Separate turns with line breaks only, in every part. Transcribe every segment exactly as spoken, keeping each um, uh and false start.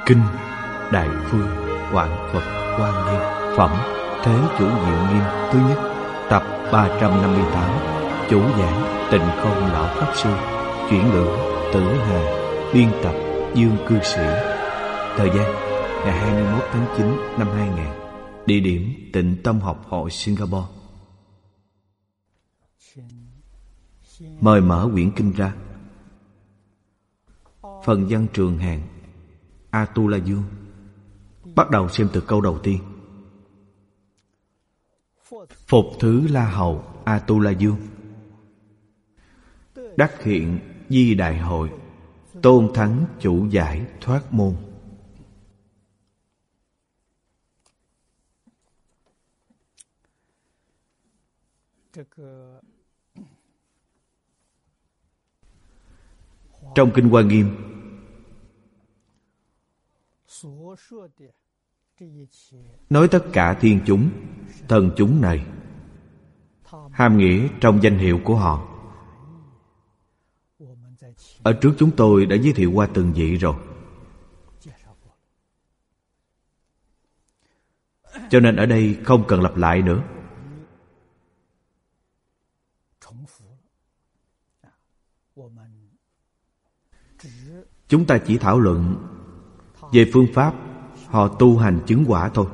Kinh Đại Phương Quảng Phật Hoa Nghiêm Phẩm Thế Chủ Diệu Nghiêm thứ nhất, tập ba trăm năm mươi tám. Chủ giảng Tịnh Không Lão Pháp Sư. Chuyển ngữ Tử Hà. Biên tập Dương Cư Sĩ. Thời gian ngày hai mươi mốt tháng chín năm hai nghìn. Địa điểm Tịnh Tâm Học Hội Singapore. Mời mở quyển kinh ra. Phần văn trường hàng Atula Dương. Bắt đầu xem từ câu đầu tiên. Phục thứ La Hầu Atula Dương. Đắc hiện Di Đại Hội, tôn thắng chủ giải thoát môn. Trong Kinh Hoa Nghiêm, nói tất cả thiên chúng, thần chúng này, hàm nghĩa trong danh hiệu của họ. Ở trước chúng tôi đã giới thiệu qua từng vị rồi, cho nên ở đây không cần lặp lại nữa. Chúng ta chỉ thảo luận về phương pháp họ tu hành chứng quả thôi.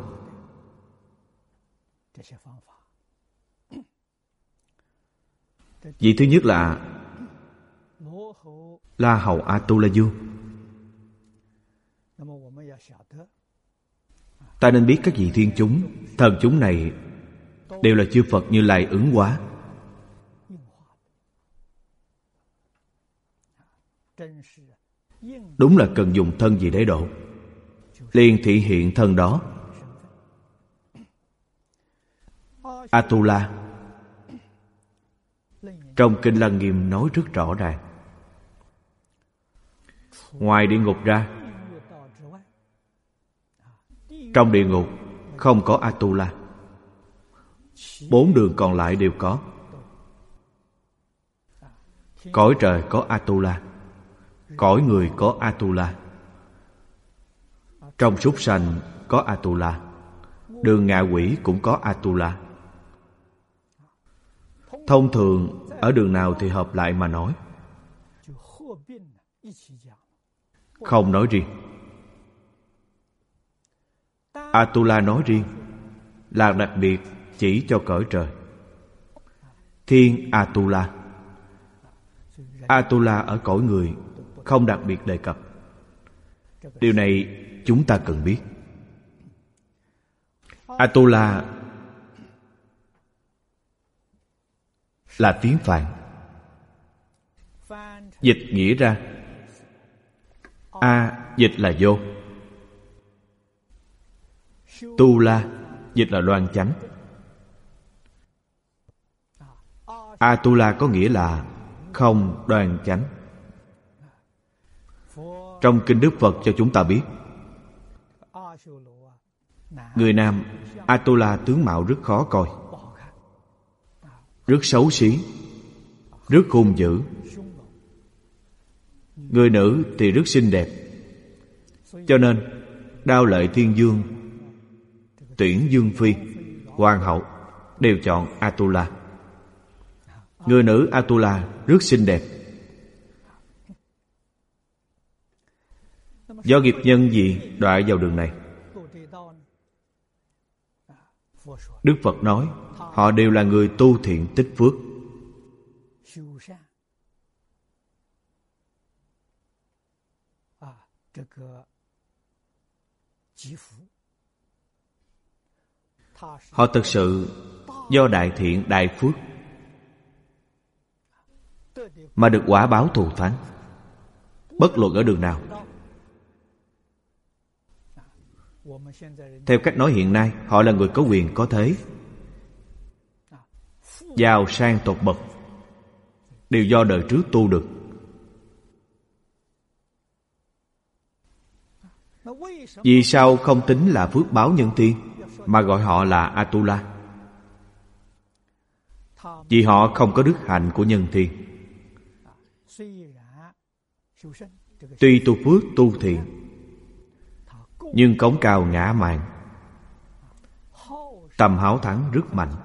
Vị thứ nhất là La Hầu Atula Dương. Ta nên biết các vị thiên chúng, thần chúng này đều là chư Phật Như Lai ứng hóa. Đúng là cần dùng thân gì để độ, liền thị hiện thân đó. Atula trong Kinh Lăng Nghiêm nói rất rõ ràng. Ngoài địa ngục ra, trong địa ngục không có Atula, bốn đường còn lại đều có. Cõi trời có Atula, cõi người có Atula, trong súc sanh có Atula, đường ngạ quỷ cũng có Atula. Thông thường ở đường nào thì hợp lại mà nói, không nói riêng. Atula nói riêng là đặc biệt chỉ cho cõi trời. Thiên Atula, Atula ở cõi người không đặc biệt đề cập. Điều này chúng ta cần biết. Atula là tiếng Phạn. Dịch nghĩa ra, A dịch là vô, Tu La dịch là đoan chánh. Atula có nghĩa là không đoan chánh. Trong Kinh Đức Phật cho chúng ta biết, người nam Atula tướng mạo rất khó coi, rất xấu xí, rất hung dữ. Người nữ thì rất xinh đẹp, cho nên Đao Lợi Thiên Dương, Tuyển Dương Phi, Hoàng hậu đều chọn Atula. Người nữ Atula rất xinh đẹp. Do nghiệp nhân gì đọa vào đường này? Đức Phật nói họ đều là người tu thiện tích phước. Họ thực sự do đại thiện đại phước mà được quả báo thù thắng, bất luận ở đường nào. Theo cách nói hiện nay, họ là người có quyền có thế, giàu sang tột bậc, đều do đời trước tu được. Vì sao không tính là phước báo nhân thiên mà gọi họ là Atula? Vì họ không có đức hạnh của nhân thiên. Tuy tu phước tu thiện, nhưng cống cao ngã mạn. Tâm háo thắng rất mạnh.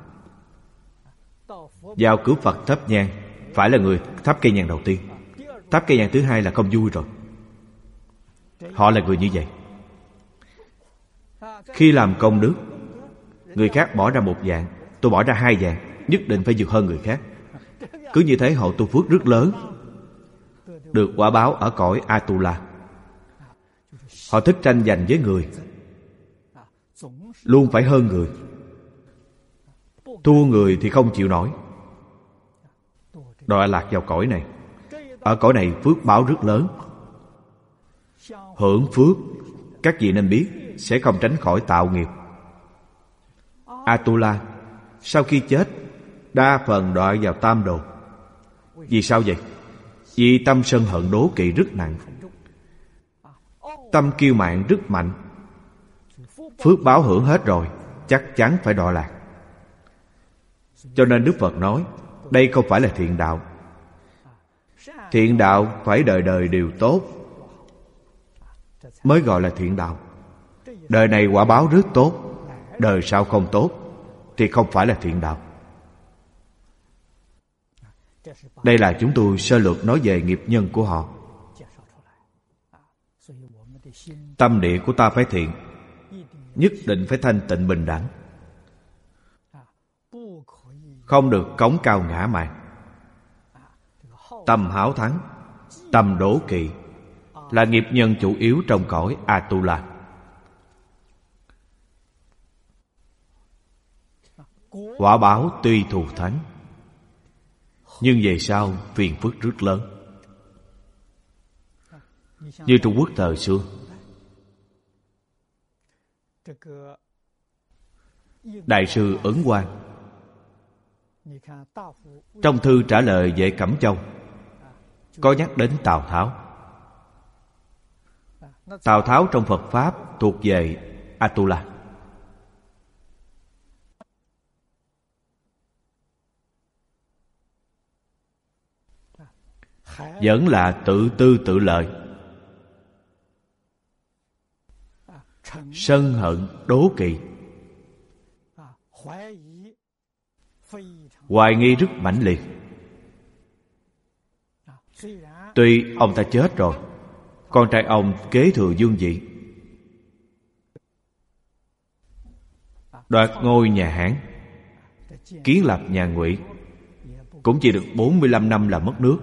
Vào cửa Phật thắp nhang, phải là người thắp cây nhang đầu tiên. Thắp cây nhang thứ hai là không vui rồi. Họ là người như vậy. Khi làm công đức, người khác bỏ ra một vạn, tôi bỏ ra hai vạn, nhất định phải vượt hơn người khác. Cứ như thế họ tu phước rất lớn, được quả báo ở cõi Atula. Họ thích tranh giành với người, luôn phải hơn người. Thua người thì không chịu nổi. Đọa lạc vào cõi này. Ở cõi này phước báo rất lớn. Hưởng phước, các vị nên biết, sẽ không tránh khỏi tạo nghiệp. Atula sau khi chết, đa phần đọa vào tam đồ. Vì sao vậy? Vì tâm sân hận đố kỵ rất nặng, tâm kiêu mạn rất mạnh. Phước báo hưởng hết rồi, chắc chắn phải đọa lạc. Cho nên Đức Phật nói, đây không phải là thiện đạo. Thiện đạo phải đời đời đều tốt mới gọi là thiện đạo. Đời này quả báo rất tốt, đời sau không tốt thì không phải là thiện đạo. Đây là chúng tôi sơ lược nói về nghiệp nhân của họ. Tâm địa của ta phải thiện, nhất định phải thanh tịnh bình đẳng, không được cống cao ngã mạn. Tâm háo thắng, tâm đố kỵ là nghiệp nhân chủ yếu trong cõi Atula. Quả báo tuy thù thắng, nhưng về sau phiền phức rất lớn. Như Trung Quốc thời xưa, Đại sư Ấn Quang trong thư trả lời Vệ Cẩm Châu có nhắc đến Tào Tháo. Tào Tháo trong Phật Pháp thuộc về Atula. Vẫn là tự tư tự lợi, sân hận đố kỵ, hoài nghi rất mãnh liệt. Tuy ông ta chết rồi, con trai ông kế thừa vương vị, đoạt ngôi nhà Hán, kiến lập nhà Ngụy, cũng chỉ được bốn mươi lăm năm là mất nước.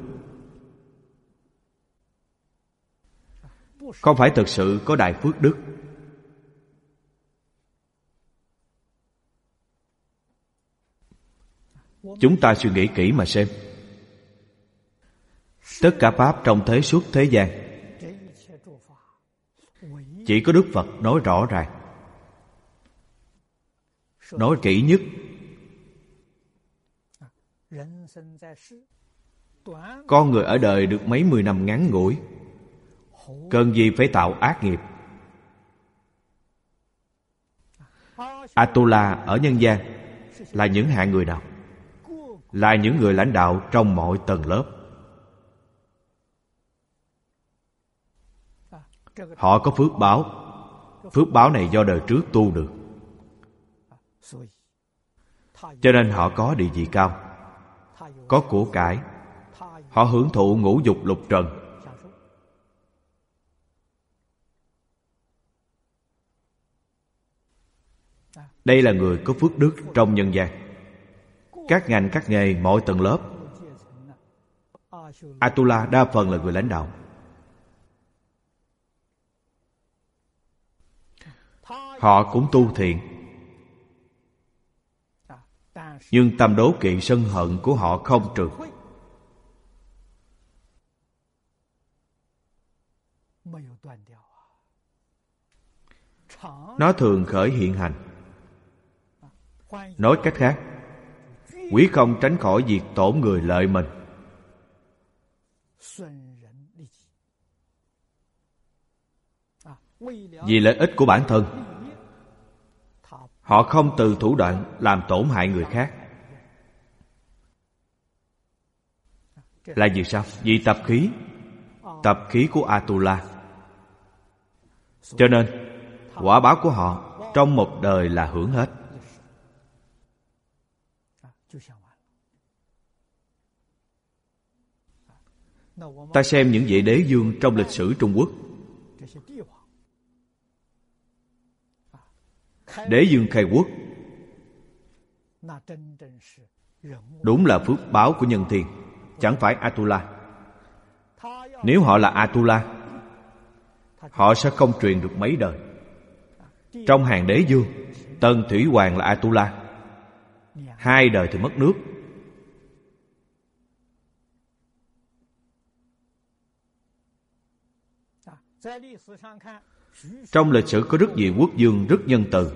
Không phải thực sự có đại phước đức. Chúng ta suy nghĩ kỹ mà xem. Tất cả pháp trong thế suốt thế gian, chỉ có Đức Phật nói rõ ràng, nói kỹ nhất. Con người ở đời được mấy mươi năm ngắn ngủi, cần gì phải tạo ác nghiệp. Atula ở nhân gian là những hạng người nào? Là những người lãnh đạo trong mọi tầng lớp. Họ có phước báo. Phước báo này do đời trước tu được, cho nên họ có địa vị cao, có của cải. Họ hưởng thụ ngũ dục lục trần. Đây là người có phước đức trong nhân gian. Các ngành, các nghề, mọi tầng lớp, Atula đa phần là người lãnh đạo. Họ cũng tu thiện, nhưng tâm đố kỵ sân hận của họ không trừ. Nó thường khởi hiện hành. Nói cách khác, quyết không tránh khỏi việc tổn người lợi mình. Vì lợi ích của bản thân, họ không từ thủ đoạn làm tổn hại người khác. Là vì sao? Vì tập khí, tập khí của Atula. Cho nên quả báo của họ trong một đời là hưởng hết. Ta xem những vị đế vương trong lịch sử Trung Quốc. Đế vương khai quốc đúng là phước báo của nhân thiên, chẳng phải Atula. Nếu họ là Atula, họ sẽ không truyền được mấy đời. Trong hàng đế vương, Tần Thủy Hoàng là Atula, hai đời thì mất nước. Trong lịch sử có rất nhiều quốc vương rất nhân từ.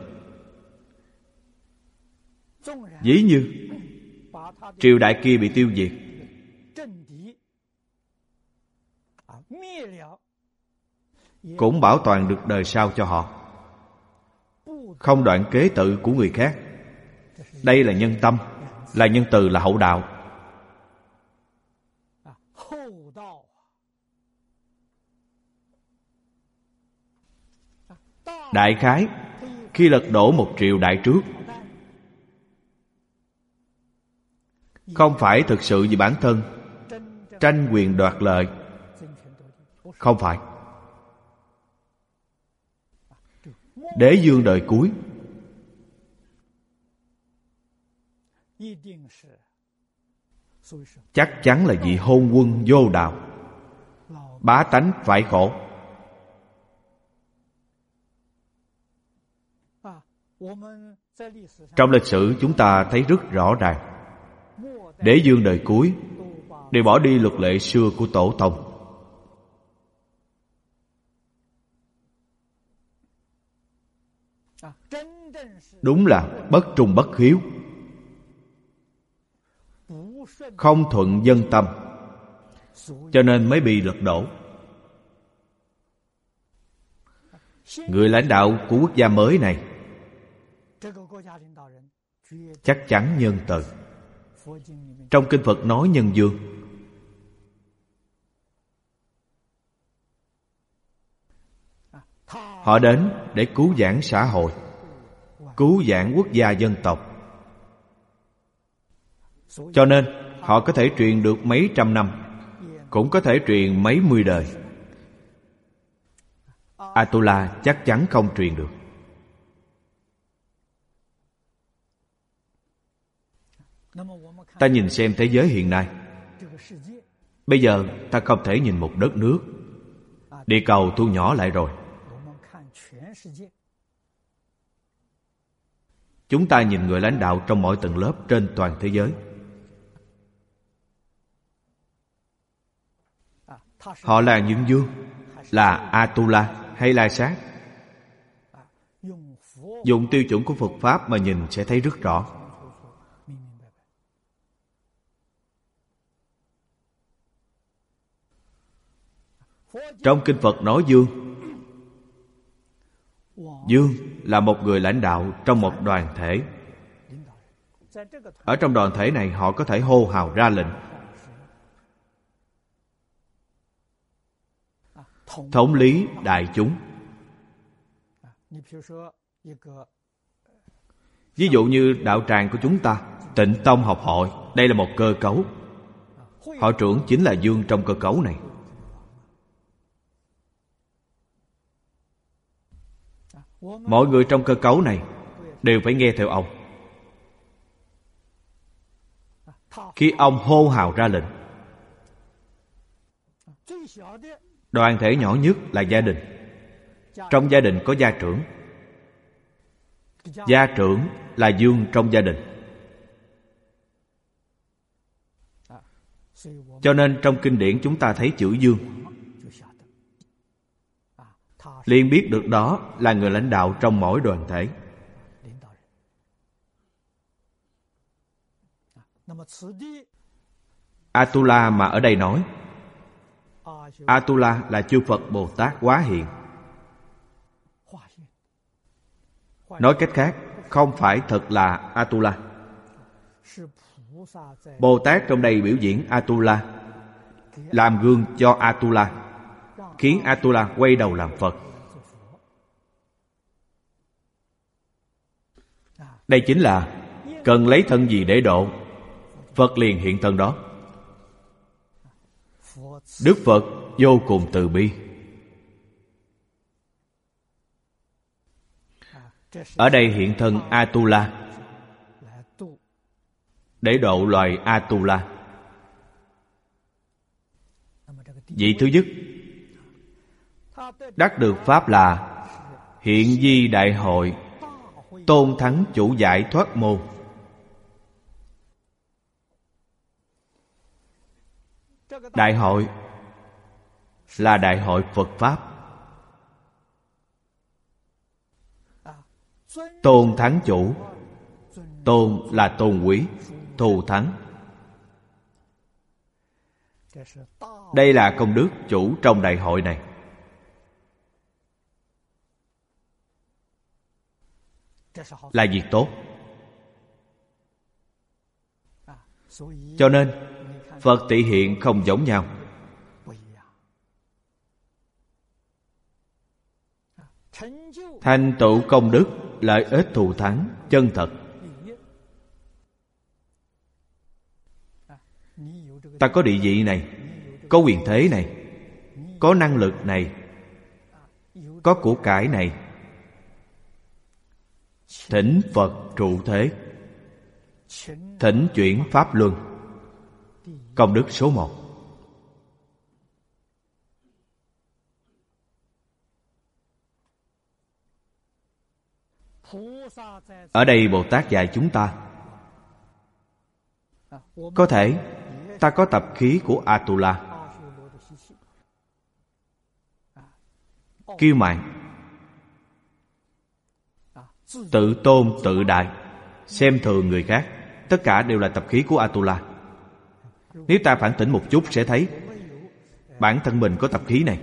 Ví như triều đại kia bị tiêu diệt, cũng bảo toàn được đời sau cho họ, không đoạn kế tự của người khác. Đây là nhân tâm, là nhân từ, là hậu đạo. Đại khái, khi lật đổ một triều đại trước, không phải thực sự vì bản thân tranh quyền đoạt lợi, không phải. Đế vương đời cuối chắc chắn là vị hôn quân vô đạo, bá tánh phải khổ. Trong lịch sử chúng ta thấy rất rõ ràng, đế vương đời cuối đều bỏ đi luật lệ xưa của tổ tông. Đúng là bất trung bất hiếu, không thuận dân tâm, cho nên mới bị lật đổ. Người lãnh đạo của quốc gia mới này chắc chắn nhân từ. Trong kinh Phật nói nhân vương. Họ đến để cứu vãn xã hội, cứu vãn quốc gia dân tộc. Cho nên họ có thể truyền được mấy trăm năm, cũng có thể truyền mấy mươi đời. Atula chắc chắn không truyền được. Ta nhìn xem thế giới hiện nay. Bây giờ ta không thể nhìn một đất nước. Địa cầu thu nhỏ lại rồi. Chúng ta nhìn người lãnh đạo trong mọi tầng lớp trên toàn thế giới. Họ là những vương, là Atula hay La Sát? Dùng tiêu chuẩn của Phật Pháp mà nhìn sẽ thấy rất rõ. Trong kinh Phật nói vương, vương là một người lãnh đạo trong một đoàn thể. Ở trong đoàn thể này họ có thể hô hào ra lệnh, thống lý đại chúng. Ví dụ như đạo tràng của chúng ta, Tịnh Tông học hội, đây là một cơ cấu. Họ trưởng chính là vương trong cơ cấu này. Mọi người trong cơ cấu này đều phải nghe theo ông. Khi ông hô hào ra lệnh, đoàn thể nhỏ nhất là gia đình. Trong gia đình có gia trưởng. Gia trưởng là vương trong gia đình. Cho nên trong kinh điển chúng ta thấy chữ vương, liền biết được đó là người lãnh đạo trong mỗi đoàn thể. Atula mà ở đây nói, Atula là chư Phật Bồ Tát hóa hiện. Nói cách khác, không phải thật là Atula. Bồ Tát trong đây biểu diễn Atula, làm gương cho Atula, khiến Atula quay đầu làm Phật. Đây chính là cần lấy thân gì để độ, Phật liền hiện thân đó. Đức Phật vô cùng từ bi. Ở đây hiện thân Atula để độ loài Atula. Vị thứ nhất đắc được pháp là hiện di đại hội, tôn thắng chủ giải thoát môn. Đại hội là đại hội Phật Pháp. Tôn thắng chủ, tôn là tôn quý, thù thắng. Đây là công đức chủ trong đại hội này. Là việc tốt. Cho nên Phật tị hiện không giống nhau. Thành tựu công đức, lợi ích thù thắng, chân thật. Ta có địa vị này, có quyền thế này, có năng lực này, có của cải này. Thỉnh Phật trụ thế, thỉnh chuyển Pháp Luân. Công đức số một. Ở đây Bồ Tát dạy chúng ta, có thể ta có tập khí của Atula, kiêu mạn, tự tôn tự đại, xem thường người khác. Tất cả đều là tập khí của Atula. Nếu ta phản tỉnh một chút sẽ thấy bản thân mình có tập khí này.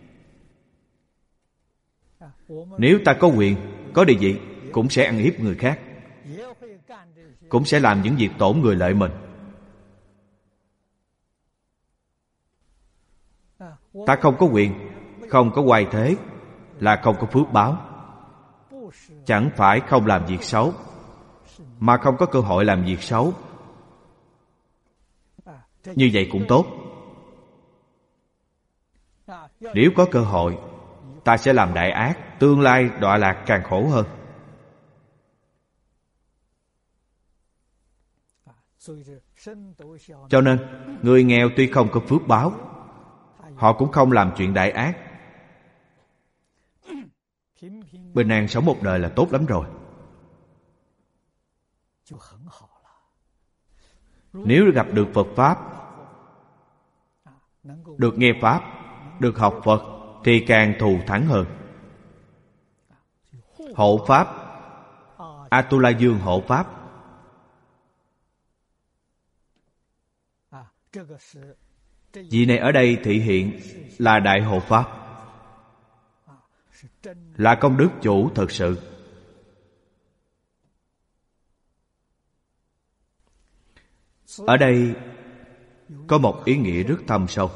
Nếu ta có quyền, có địa vị, cũng sẽ ăn hiếp người khác, cũng sẽ làm những việc tổn người lợi mình. Ta không có quyền, không có oai thế, là không có phước báo. Chẳng phải không làm việc xấu, mà không có cơ hội làm việc xấu. Như vậy cũng tốt. Nếu có cơ hội, ta sẽ làm đại ác, tương lai đọa lạc càng khổ hơn. Cho nên người nghèo tuy không có phước báo, họ cũng không làm chuyện đại ác. Bình an sống một đời là tốt lắm rồi. Nếu gặp được Phật Pháp, được nghe Pháp, được học Phật, thì càng thù thắng hơn. Hộ Pháp, Atula Dương hộ Pháp. Vị này ở đây thị hiện là đại hộ Pháp, là công đức chủ thực sự. Ở đây có một ý nghĩa rất thâm sâu.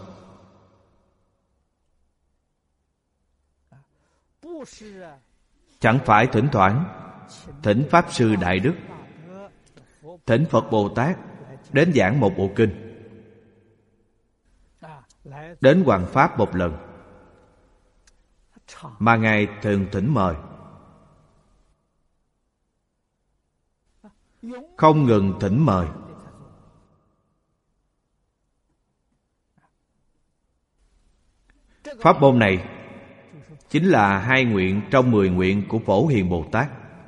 Chẳng phải thỉnh thoảng thỉnh Pháp Sư Đại Đức, thỉnh Phật Bồ Tát đến giảng một bộ kinh, đến hoằng Pháp một lần, mà Ngài thường thỉnh mời, không ngừng thỉnh mời. Pháp môn này chính là hai nguyện trong mười nguyện của Phổ Hiền Bồ Tát.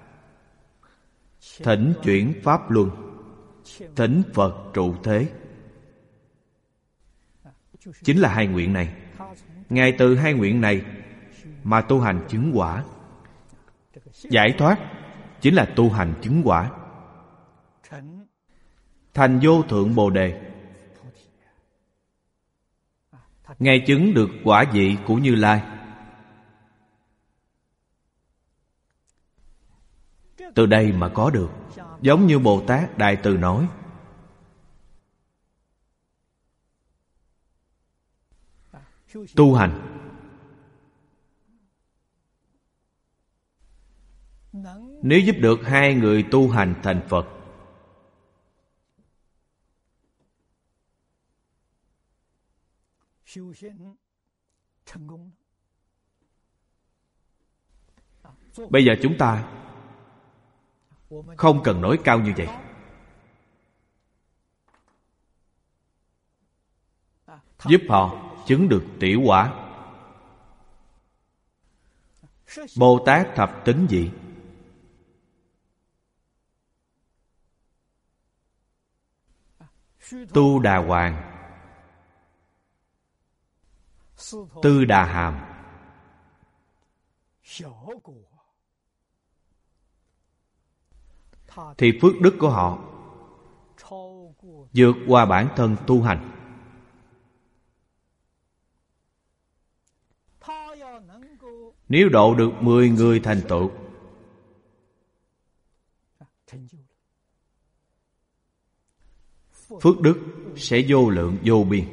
Thỉnh chuyển Pháp Luân, thỉnh Phật trụ thế, chính là hai nguyện này. Ngài từ hai nguyện này mà tu hành chứng quả. Giải thoát chính là tu hành chứng quả, thành vô thượng Bồ Đề. Ngài chứng được quả vị của Như Lai. Từ đây mà có được. Giống như Bồ Tát Đại Từ nói, tu hành Nếu giúp được hai người tu hành thành Phật, bây giờ chúng ta không cần nói cao như vậy. Giúp họ chứng được tiểu quả. Bồ Tát thập tín vị, Tu Đà Hoàng, Tư Đà Hàm, thì phước đức của họ vượt qua bản thân tu hành. Nếu độ được mười người thành tựu, phước đức sẽ vô lượng vô biên.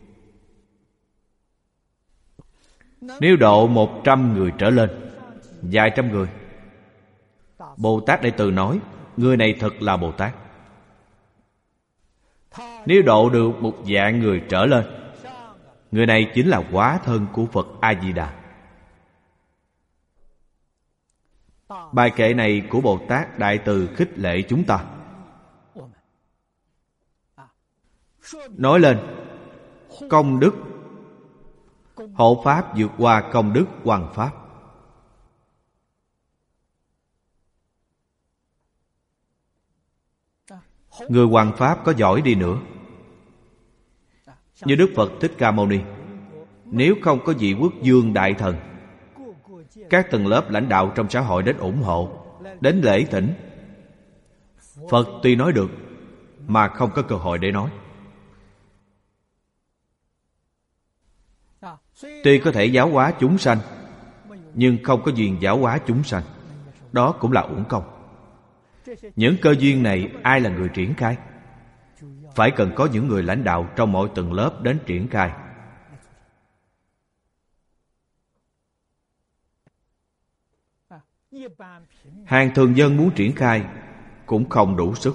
Nếu độ một trăm người trở lên, vài trăm người, Bồ Tát Đại Từ nói người này thật là Bồ Tát. Nếu độ được một vạn người trở lên, người này chính là hóa thân của Phật A-di-đà. Bài kệ này của Bồ Tát Đại Từ khích lệ chúng ta, nói lên công đức hộ pháp vượt qua công đức hoằng pháp. Người hoằng pháp có giỏi đi nữa, như Đức Phật Thích Ca Mâu Ni, nếu không có vị quốc vương đại thần, các tầng lớp lãnh đạo trong xã hội đến ủng hộ, đến lễ thỉnh, Phật tuy nói được mà không có cơ hội để nói. Tuy có thể giáo hóa chúng sanh, nhưng không có duyên giáo hóa chúng sanh, đó cũng là uổng công. Những cơ duyên này ai là người triển khai? Phải cần có những người lãnh đạo trong mọi tầng lớp đến triển khai. Hàng thường dân muốn triển khai cũng không đủ sức.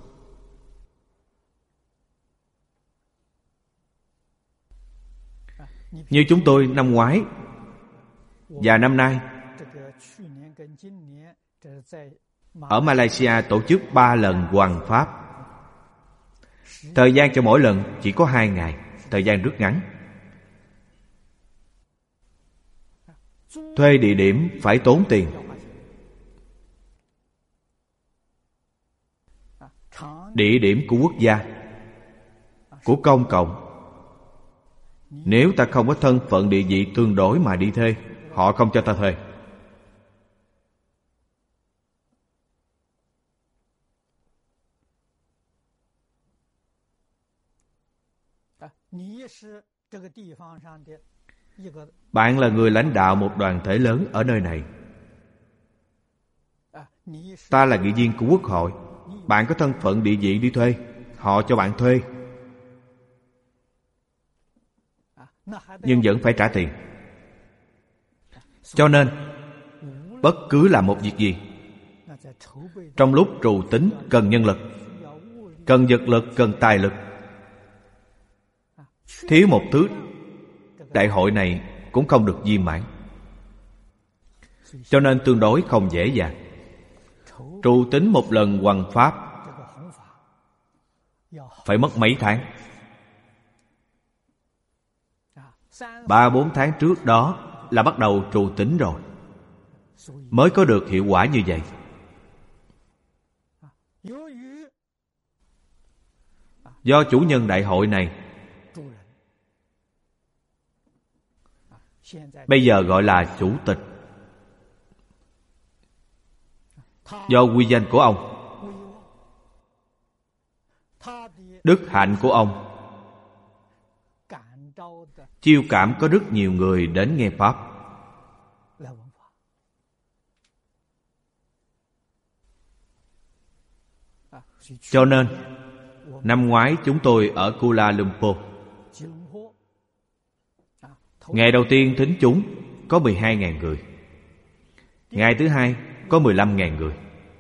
Như chúng tôi năm ngoái và năm nay ở Malaysia tổ chức ba lần hoằng pháp. Thời gian cho mỗi lần chỉ có hai ngày, thời gian rất ngắn. Thuê địa điểm phải tốn tiền. Địa điểm của quốc gia, của công cộng. Nếu ta không có thân phận địa vị tương đối mà đi thuê, họ không cho ta thuê. Bạn là người lãnh đạo một đoàn thể lớn ở nơi này. Ta là nghị viên của quốc hội. Bạn có thân phận địa vị đi thuê, họ cho bạn thuê, nhưng vẫn phải trả tiền. Cho nên bất cứ làm một việc gì, trong lúc trù tính cần nhân lực, cần vật lực, cần tài lực. Thiếu một thứ, đại hội này cũng không được viên mãn. Cho nên tương đối không dễ dàng. Trù tính một lần hoằng pháp phải mất mấy tháng. Ba bốn tháng trước đó là bắt đầu trù tính rồi, mới có được hiệu quả như vậy. Do chủ nhân đại hội này bây giờ gọi là chủ tịch, do quy danh của ông, đức hạnh của ông, chiêu cảm có rất nhiều người đến nghe pháp. Cho nên năm ngoái chúng tôi ở Kuala Lumpur, ngày đầu tiên thính chúng có mười hai nghìn người. Ngày thứ hai có mười lăm nghìn người.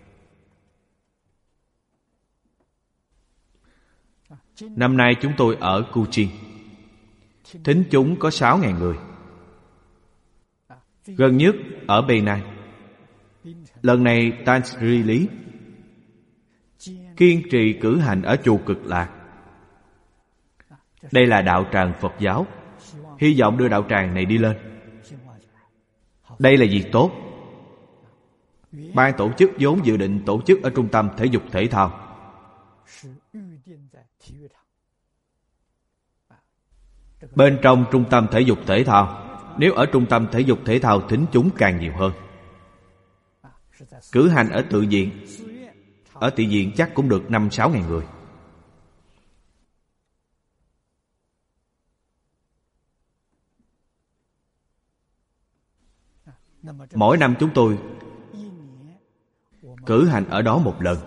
Năm nay chúng tôi ở Cochin, thính chúng có sáu nghìn người. Gần nhất ở Penang. Lần này Tan-sri Lý kiên trì cử hành ở chùa Cực Lạc. Đây là đạo tràng Phật giáo, hy vọng đưa đạo tràng này đi lên. Đây là việc tốt. Ban tổ chức vốn dự định tổ chức ở trung tâm thể dục thể thao. Bên trong trung tâm thể dục thể thao, nếu ở trung tâm thể dục thể thao thính chúng càng nhiều hơn. Cử hành ở tự viện, ở tự viện chắc cũng được năm sáu ngàn người. Mỗi năm chúng tôi cử hành ở đó một lần.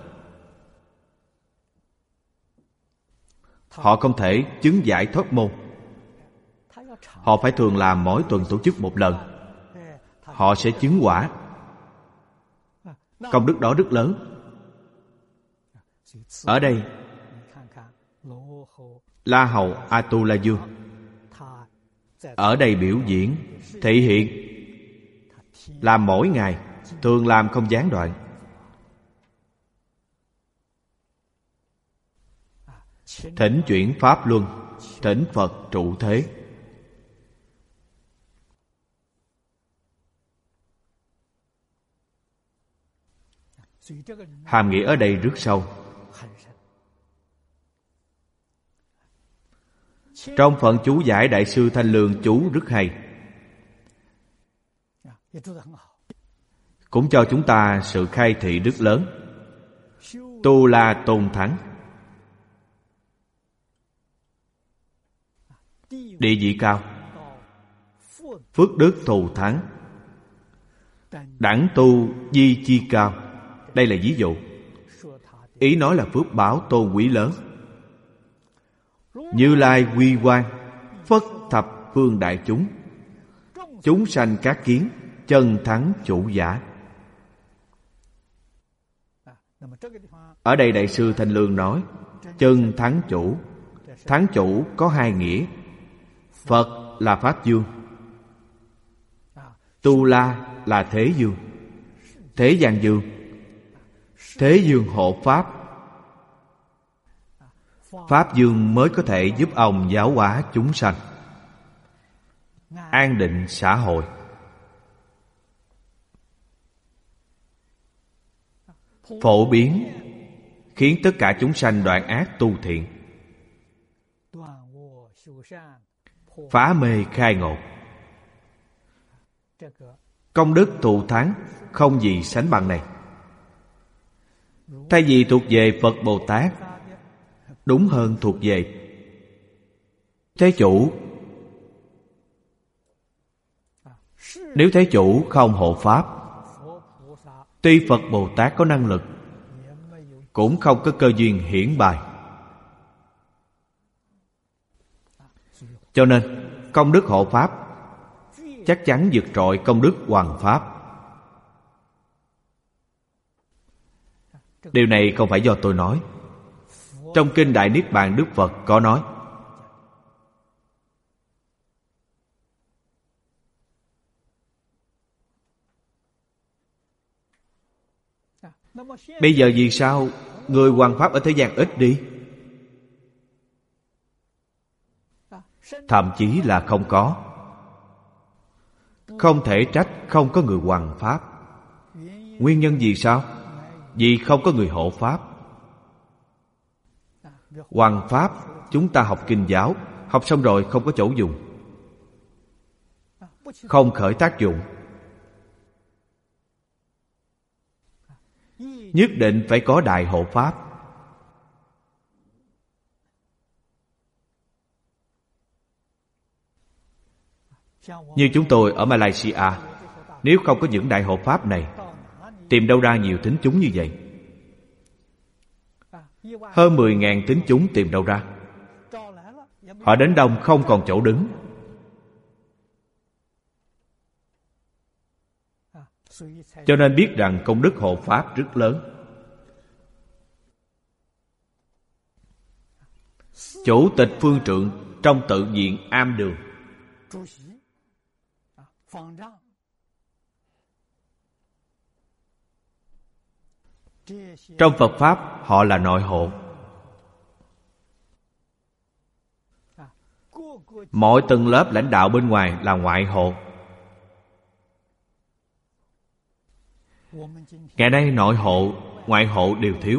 Họ không thể chứng giải thoát môn. Họ phải thường làm mỗi tuần tổ chức một lần. Họ sẽ chứng quả. Công đức đó rất lớn. Ở đây, La Hầu Atula Dương ở đây biểu diễn, thể hiện, làm mỗi ngày, thường làm không gián đoạn. Thỉnh chuyển Pháp Luân, thỉnh Phật trụ thế. Hàm nghĩa ở đây rất sâu. Trong phần chú giải Đại sư Thanh Lương chú rất hay, cũng cho chúng ta sự khai thị rất lớn. Tu La tôn thắng, địa vị cao, phước đức thù thắng, đẳng tu di chi cao. Đây là ví dụ. Ý nói là phước báo tôn quý lớn. Như Lai quy quan, phất thập phương đại chúng, chúng sanh các kiến, chân thắng chủ giả. Ở đây Đại sư Thanh Lương nói chân thắng chủ. Thắng chủ có hai nghĩa. Phật là Pháp Dương, Tu La là Thế Dương. Thế gian Dương, Thế Dương hộ Pháp. Pháp Dương mới có thể giúp ông giáo hóa chúng sanh, an định xã hội. Phổ biến, khiến tất cả chúng sanh đoạn ác tu thiện, phá mê khai ngộ. Công đức thù thắng không gì sánh bằng này. Thay vì thuộc về Phật Bồ Tát, đúng hơn thuộc về Thế Chủ. Nếu Thế Chủ không hộ Pháp, tuy Phật Bồ Tát có năng lực, cũng không có cơ duyên hiển bài. Cho nên công đức hộ Pháp chắc chắn vượt trội công đức hoằng Pháp. Điều này không phải do tôi nói. Trong Kinh Đại Niết Bàn Đức Phật có nói. Bây giờ vì sao người hoằng Pháp ở thế gian ít đi? Thậm chí là không có. Không thể trách không có người hoằng Pháp. Nguyên nhân vì sao? Vì không có người hộ Pháp. Hoằng Pháp, chúng ta học kinh giáo, học xong rồi không có chỗ dùng, không khởi tác dụng. Nhất định phải có đại hộ Pháp. Như chúng tôi ở Malaysia, nếu không có những đại hộ Pháp này, tìm đâu ra nhiều thính chúng như vậy? Hơn mười ngàn thính chúng tìm đâu ra? Họ đến đông không còn chỗ đứng. Cho nên biết rằng công đức hộ Pháp rất lớn. Chủ tịch phương trượng trong tự viện am đường. Trong Phật Pháp họ là nội hộ. Mọi tầng lớp lãnh đạo bên ngoài là ngoại hộ. Ngày nay nội hộ, ngoại hộ đều thiếu.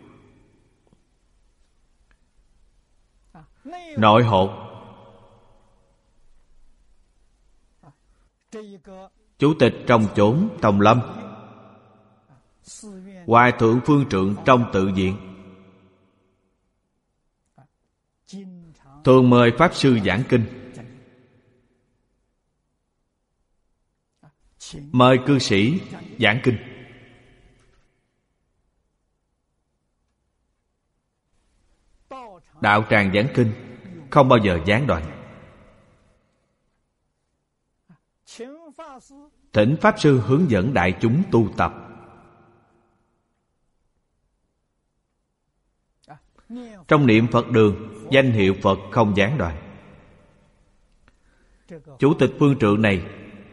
Nội hộ, chủ tịch trong chốn Tòng Lâm, Hòa thượng phương trượng trong tự viện, thường mời Pháp Sư giảng kinh, mời cư sĩ giảng kinh. Đạo tràng giảng kinh không bao giờ gián đoạn. Thỉnh Pháp Sư hướng dẫn đại chúng tu tập. Trong niệm Phật đường, danh hiệu Phật không gián đoạn. Chủ tịch phương trượng này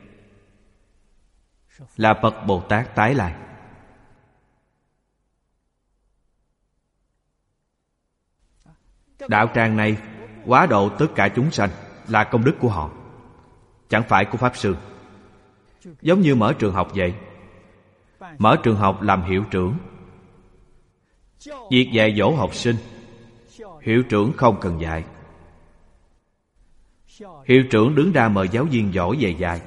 là Phật Bồ Tát tái lại. Đạo tràng này hóa độ tất cả chúng sanh là công đức của họ, chẳng phải của Pháp Sư. Giống như mở trường học vậy. Mở trường học làm hiệu trưởng, việc dạy dỗ học sinh, hiệu trưởng không cần dạy. Hiệu trưởng đứng ra mời giáo viên giỏi về dạy.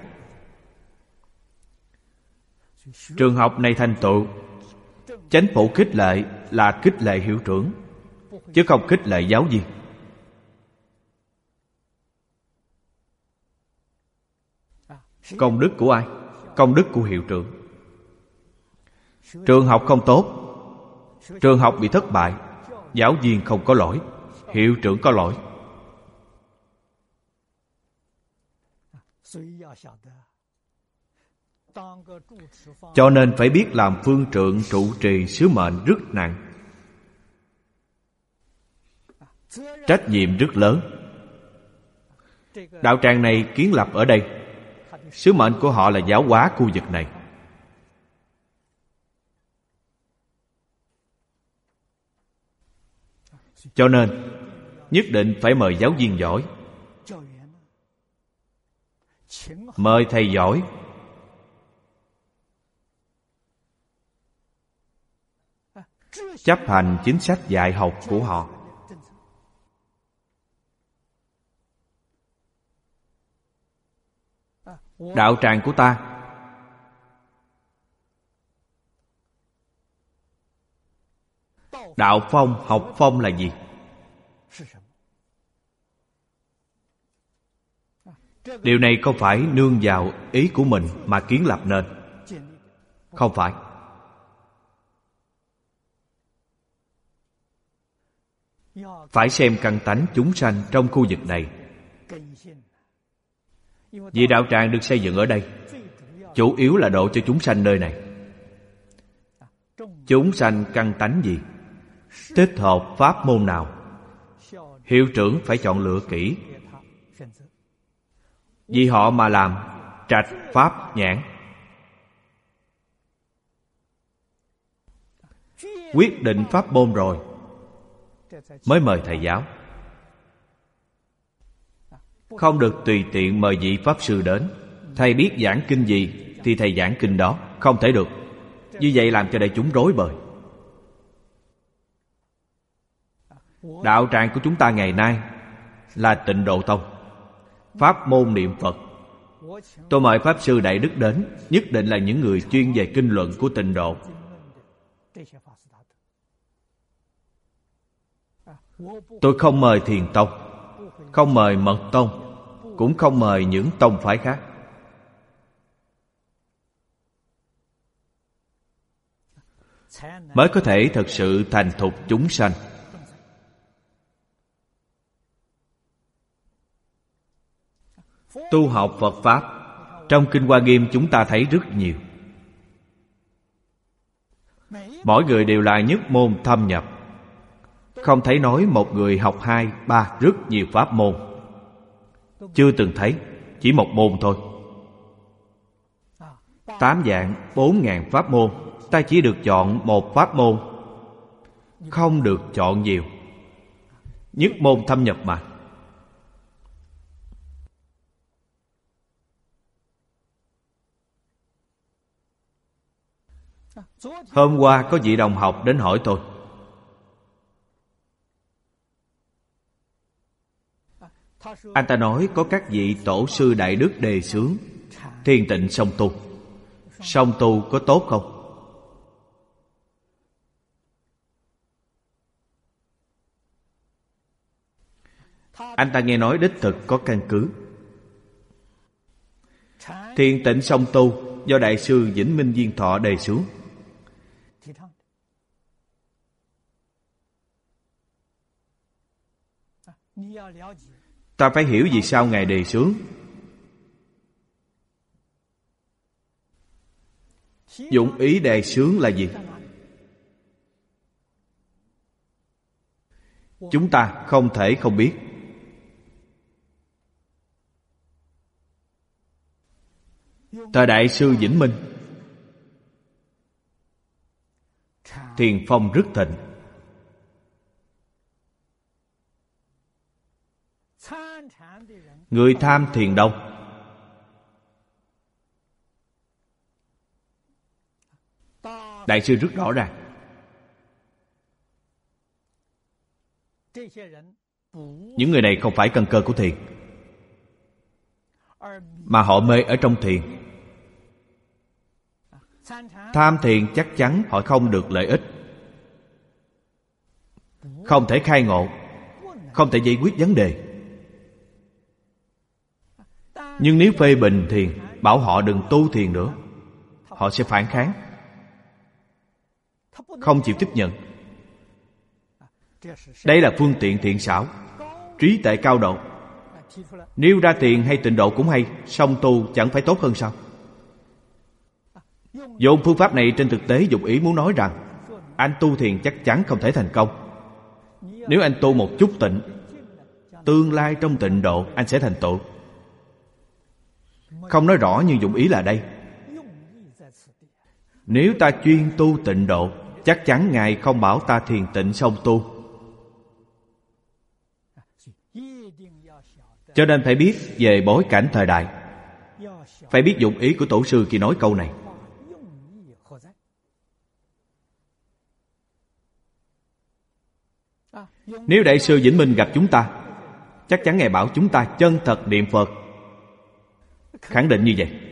Trường học này thành tựu, chánh phủ khích lệ là khích lệ hiệu trưởng, chứ không khích lệ giáo viên. Công đức của ai? Công đức của hiệu trưởng. Trường học không tốt, trường học bị thất bại, giáo viên không có lỗi, hiệu trưởng có lỗi. Cho nên phải biết làm phương trượng trụ trì sứ mệnh rất nặng, trách nhiệm rất lớn. Đạo tràng này kiến lập ở đây, sứ mệnh của họ là giáo hóa khu vực này. Cho nên nhất định phải mời giáo viên giỏi, mời thầy giỏi, chấp hành chính sách dạy học của họ. Đạo tràng của ta đạo phong, học phong là gì? Điều này không phải nương vào ý của mình mà kiến lập nên. Không phải. Phải xem căn tánh chúng sanh trong khu vực này. Vì đạo tràng được xây dựng ở đây, chủ yếu là độ cho chúng sanh nơi này. Chúng sanh căn tánh gì? Thích hợp pháp môn nào? Hiệu trưởng phải chọn lựa kỹ, vì họ mà làm trạch pháp nhãn. Quyết định pháp môn rồi mới mời thầy giáo. Không được tùy tiện mời vị Pháp Sư đến. Thầy biết giảng kinh gì thì thầy giảng kinh đó. Không thể được. Như vậy làm cho đại chúng rối bời. Đạo tràng của chúng ta ngày nay là Tịnh Độ Tông, pháp môn niệm Phật. Tôi mời Pháp Sư Đại Đức đến, nhất định là những người chuyên về kinh luận của Tịnh Độ. Tôi không mời Thiền Tông, không mời Mật Tông, cũng không mời những tông phái khác. Mới có thể thực sự thành thục chúng sanh. Tu học Phật Pháp, trong Kinh Hoa Nghiêm chúng ta thấy rất nhiều. Mỗi người đều là nhất môn thâm nhập. Không thấy nói một người học hai, ba rất nhiều pháp môn. Chưa từng thấy, chỉ một môn thôi. Tám vạn bốn ngàn pháp môn, ta chỉ được chọn một pháp môn, không được chọn nhiều. Nhất môn thâm nhập mà. Hôm qua có vị đồng học đến hỏi tôi, anh ta nói có các vị tổ sư đại đức đề xướng thiền tịnh song tu. Song tu có tốt không? Anh ta nghe nói đích thực có căn cứ. Thiền tịnh song tu do Đại sư Vĩnh Minh Viên Thọ đề xướng. Ta phải hiểu vì sao Ngài đề xướng. Dụng ý đề xướng là gì? Chúng ta không thể không biết. Thời Đại sư Vĩnh Minh, thiền phong rất thịnh. Người tham thiền đông. Đại sư rất rõ ràng. Những người này không phải căn cơ của thiền, mà họ mê ở trong thiền. Tham thiền chắc chắn họ không được lợi ích, không thể khai ngộ, không thể giải quyết vấn đề. Nhưng nếu phê bình thiền, bảo họ đừng tu thiền nữa, họ sẽ phản kháng, không chịu tiếp nhận. Đây là phương tiện thiện xảo, trí tuệ cao độ. Nêu ra thiền hay tịnh độ cũng hay, song tu chẳng phải tốt hơn sao? Dùng phương pháp này trên thực tế dụng ý muốn nói rằng anh tu thiền chắc chắn không thể thành công. Nếu anh tu một chút tịnh, tương lai trong tịnh độ anh sẽ thành tựu. Không nói rõ nhưng dụng ý là đây. Nếu ta chuyên tu tịnh độ, chắc chắn Ngài không bảo ta thiền tịnh song tu. Cho nên phải biết về bối cảnh thời đại, phải biết dụng ý của tổ sư khi nói câu này. Nếu Đại sư Vĩnh Minh gặp chúng ta, chắc chắn Ngài bảo chúng ta chân thật niệm Phật. Khẳng định như vậy.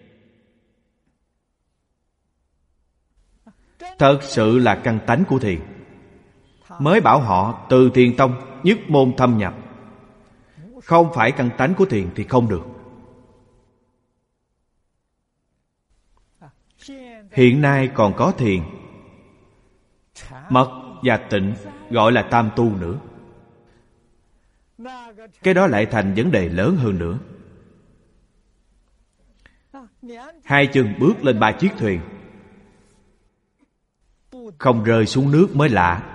Thật sự là căn tánh của thiền. Mới bảo họ từ thiền tông nhất môn thâm nhập. Không phải căn tánh của thiền thì không được. Hiện nay còn có thiền mật và tịnh, gọi là tam tu nữa. Cái đó lại thành vấn đề lớn hơn nữa. Hai chân bước lên ba chiếc thuyền, không rơi xuống nước mới lạ.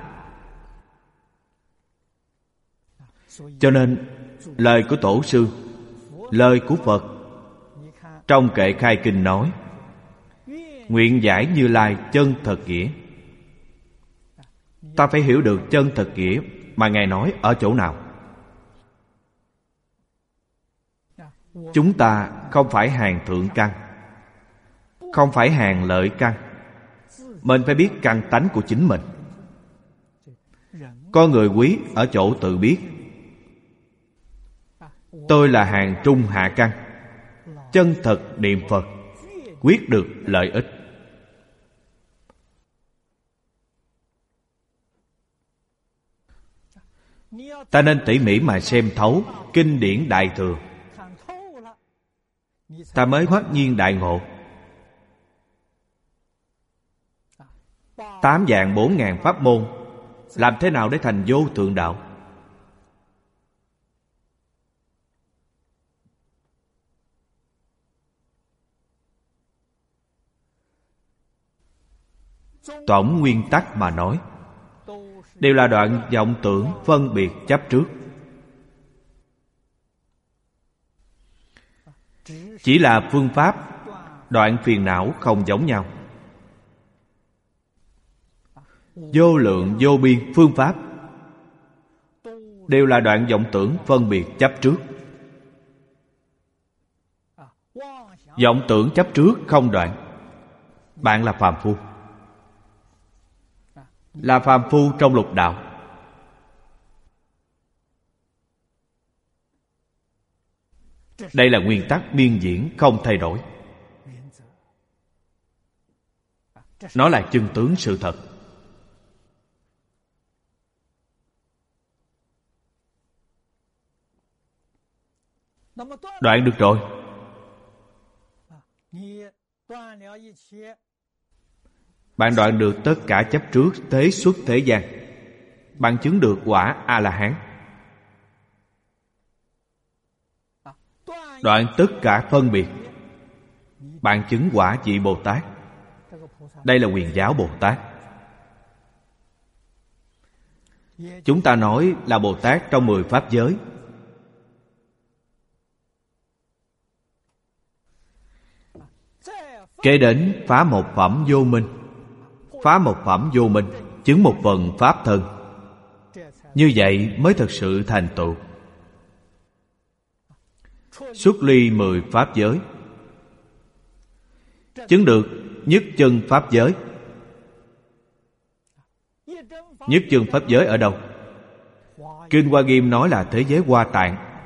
Cho nên lời của tổ sư, lời của Phật trong kệ khai kinh nói: nguyện giải Như Lai chân thật nghĩa. Ta phải hiểu được chân thật nghĩa mà Ngài nói ở chỗ nào. Chúng ta không phải hàng thượng căn, không phải hàng lợi căn. Mình phải biết căn tánh của chính mình. Có người quý ở chỗ tự biết. Tôi là hàng trung hạ căn, chân thật niệm Phật, quyết được lợi ích. Ta nên tỉ mỉ mà xem thấu kinh điển Đại Thừa, ta mới hoát nhiên đại ngộ. Tám vạn bốn ngàn pháp môn, làm thế nào để thành vô thượng đạo? Tổng nguyên tắc mà nói, đều là đoạn vọng tưởng phân biệt chấp trước. Chỉ là phương pháp đoạn phiền não không giống nhau. Vô lượng vô biên phương pháp đều là đoạn vọng tưởng phân biệt chấp trước. Vọng tưởng chấp trước không đoạn, bạn là phàm phu. Là phàm phu trong lục đạo. Đây là nguyên tắc miên diễn không thay đổi. Nó là chân tướng sự thật. Đoạn được rồi. Bạn đoạn được tất cả chấp trước thế xuất thế gian. Bạn chứng được quả A-la-hán. Đoạn tất cả phân biệt, bạn chứng quả vị Bồ Tát. Đây là Quyền Giáo Bồ Tát. Chúng ta nói là Bồ Tát trong mười pháp giới. Kế đến phá một phẩm vô minh. Phá một phẩm vô minh, chứng một phần pháp thân. Như vậy mới thực sự thành tựu. Xuất ly mười pháp giới, chứng được nhất chân pháp giới. Nhất chân pháp giới ở đâu? Kinh Hoa Nghiêm nói là thế giới Hoa Tạng.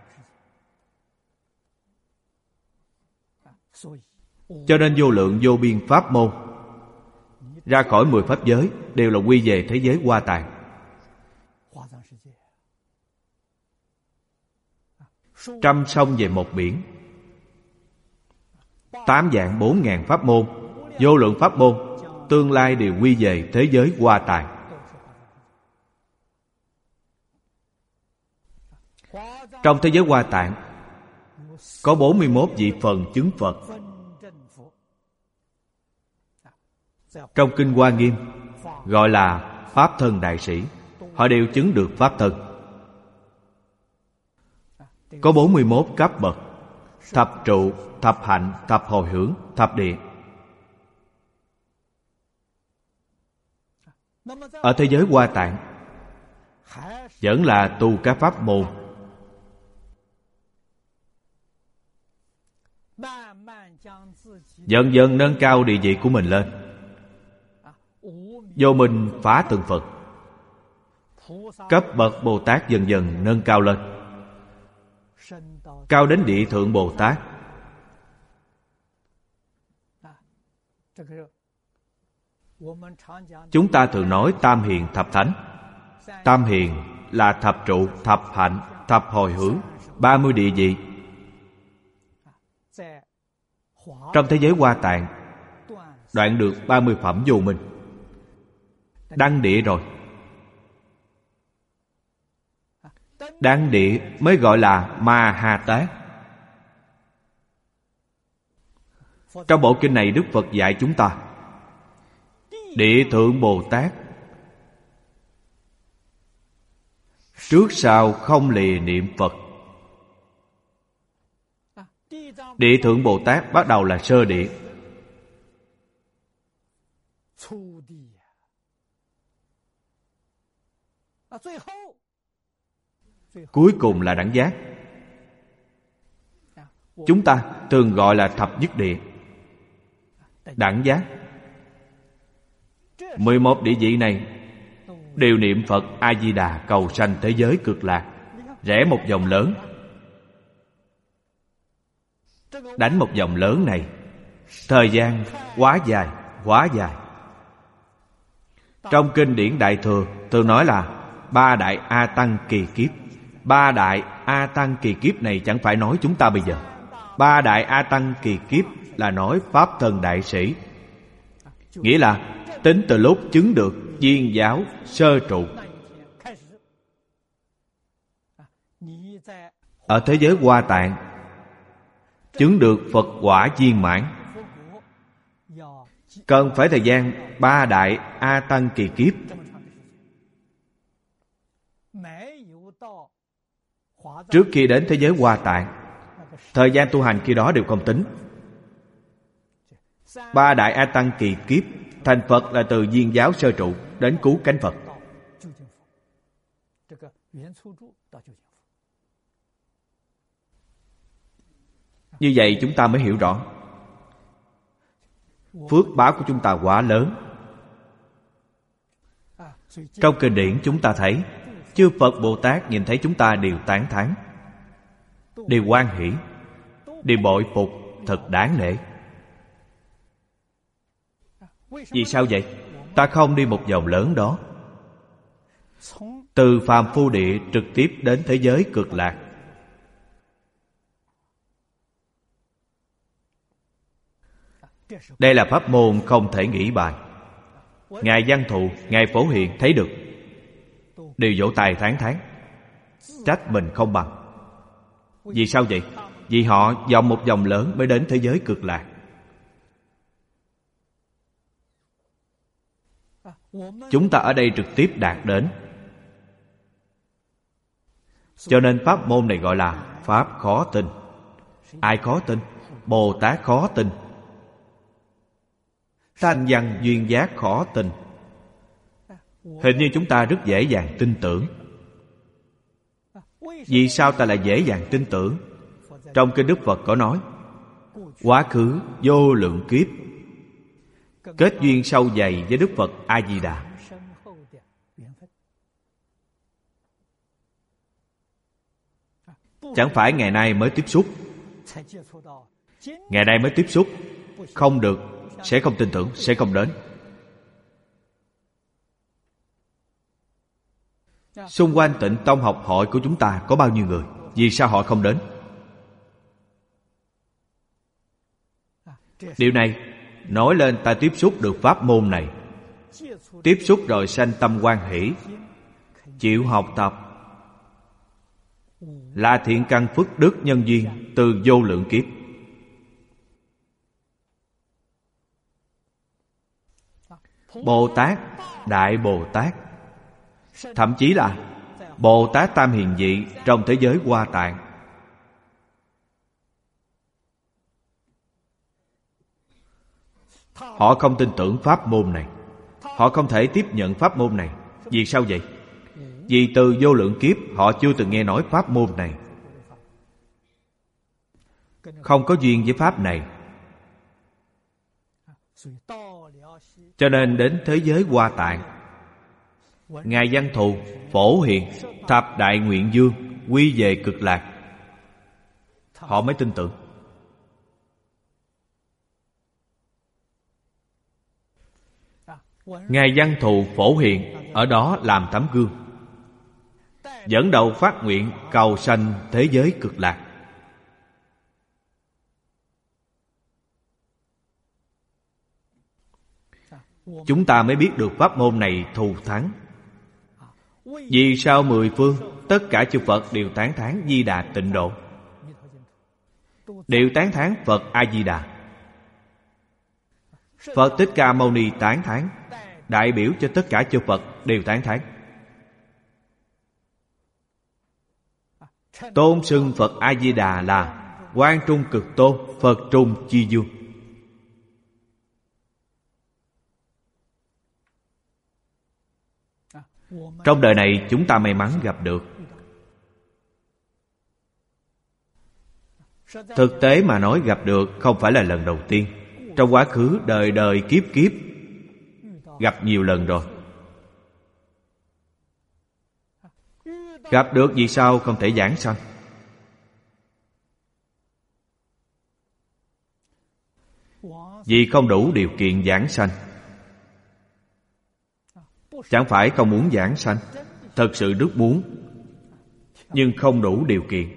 Cho nên vô lượng vô biên pháp môn ra khỏi mười pháp giới đều là quy về thế giới Hoa Tạng. Trăm sông về một biển. Tám vạn bốn ngàn pháp môn, vô lượng pháp môn, tương lai đều quy về thế giới Hoa Tạng. Trong thế giới Hoa Tạng có bốn mươi mốt vị phần chứng Phật. Trong Kinh Hoa Nghiêm gọi là Pháp Thân Đại Sĩ. Họ đều chứng được Pháp Thân. Có bốn mươi mốt cấp bậc: thập trụ, thập hạnh, thập hồi hướng, thập địa. Ở thế giới Hoa Tạng vẫn là tu các pháp môn. Dần dần nâng cao địa vị của mình lên. Vô minh phá từng Phật. Cấp bậc Bồ Tát dần dần nâng cao lên, cao đến Địa Thượng Bồ Tát. Chúng ta thường nói Tam Hiền Thập Thánh. Tam Hiền là thập trụ, thập hạnh, thập hồi hướng, ba mươi địa vị. Trong thế giới Hoa Tạng đoạn được ba mươi phẩm vô minh, đăng địa rồi. Đăng địa mới gọi là Ma Ha Tát. Trong bộ kinh này Đức Phật dạy chúng ta Địa Thượng Bồ Tát trước sau không lìa niệm Phật. Địa Thượng Bồ Tát bắt đầu là sơ địa, cuối cùng là đẳng giác. Chúng ta thường gọi là thập nhất địa, đẳng giác. Mười một địa vị này đều niệm Phật A-di-đà cầu sanh thế giới cực lạc. Rẽ một vòng lớn, đánh một vòng lớn này, thời gian quá dài, quá dài. Trong kinh điển Đại Thừa thường nói là ba đại A Tăng kỳ kiếp. Ba đại A Tăng kỳ kiếp này chẳng phải nói chúng ta bây giờ. Ba đại A Tăng kỳ kiếp là nói Pháp Thân Đại Sĩ. Nghĩa là tính từ lúc chứng được viên giáo sơ trụ. Ở thế giới Hoa Tạng chứng được Phật quả viên mãn, cần phải thời gian ba đại A Tăng kỳ kiếp. Trước khi đến thế giới Hoa Tạng, thời gian tu hành khi đó đều không tính. Ba đại A Tăng kỳ kiếp thành Phật là từ Viên Giáo Sơ Trụ đến Cứu Cánh Phật. Như vậy chúng ta mới hiểu rõ phước báo của chúng ta quá lớn. Trong kinh điển chúng ta thấy chư Phật Bồ Tát nhìn thấy chúng ta đều tán thán, đều hoan hỷ, đều bội phục, thật đáng nể. Vì sao vậy? Ta không đi một vòng lớn đó, từ phàm phu địa trực tiếp đến thế giới Cực Lạc. Đây là pháp môn không thể nghĩ bàn. Ngài Văn Thù, Ngài Phổ Hiền thấy được, đều vỗ tay tán thán, trách mình không bằng. Vì sao vậy? Vì họ vòng một vòng lớn mới đến thế giới Cực Lạc. Chúng ta ở đây trực tiếp đạt đến. Cho nên pháp môn này gọi là pháp khó tin. Ai khó tin? Bồ Tát khó tin, thanh văn duyên giác khó tin. Hình như chúng ta rất dễ dàng tin tưởng. Vì sao ta lại dễ dàng tin tưởng? Trong kinh Đức Phật có nói, quá khứ vô lượng kiếp kết duyên sâu dày với Đức Phật A-di-đà. Chẳng phải ngày nay mới tiếp xúc. Ngày nay mới tiếp xúc, không được, sẽ không tin tưởng, sẽ không đến. Xung quanh Tịnh Tông học hội của chúng ta có bao nhiêu người? Vì sao họ không đến? Điều này nói lên ta tiếp xúc được pháp môn này. Tiếp xúc rồi sanh tâm hoan hỷ, chịu học tập, là thiện căn phước đức nhân duyên từ vô lượng kiếp. Bồ Tát, Đại Bồ Tát, thậm chí là Bồ Tát Tam Hiền Vị trong thế giới Hoa Tạng, họ không tin tưởng pháp môn này. Họ không thể tiếp nhận pháp môn này. Vì sao vậy? Vì từ vô lượng kiếp họ chưa từng nghe nói pháp môn này, không có duyên với pháp này. Cho nên đến thế giới Hoa Tạng, Ngài Văn Thù, Phổ Hiền, Thập Đại Nguyện Dương quy về Cực Lạc, họ mới tin tưởng. Ngài Văn Thù, Phổ Hiền ở đó làm tấm gương, dẫn đầu phát nguyện cầu sanh thế giới Cực Lạc. Chúng ta mới biết được pháp môn này thù thắng. Vì sao mười phương tất cả chư Phật đều tán thán Di Đà Tịnh Độ, đều tán thán Phật A-di-đà? Phật Thích Ca Mâu Ni tán thán, đại biểu cho tất cả chư Phật đều tán thán. Tôn xưng Phật A-di-đà là Quang Trung Cực Tôn, Phật Trung Chi Dương. Trong đời này chúng ta may mắn gặp được. Thực tế mà nói, gặp được không phải là lần đầu tiên. Trong quá khứ đời đời kiếp kiếp gặp nhiều lần rồi. Gặp được vì sao không thể giảng sanh? Vì không đủ điều kiện giảng sanh. Chẳng phải không muốn giảng sanh, thật sự rất muốn, nhưng không đủ điều kiện.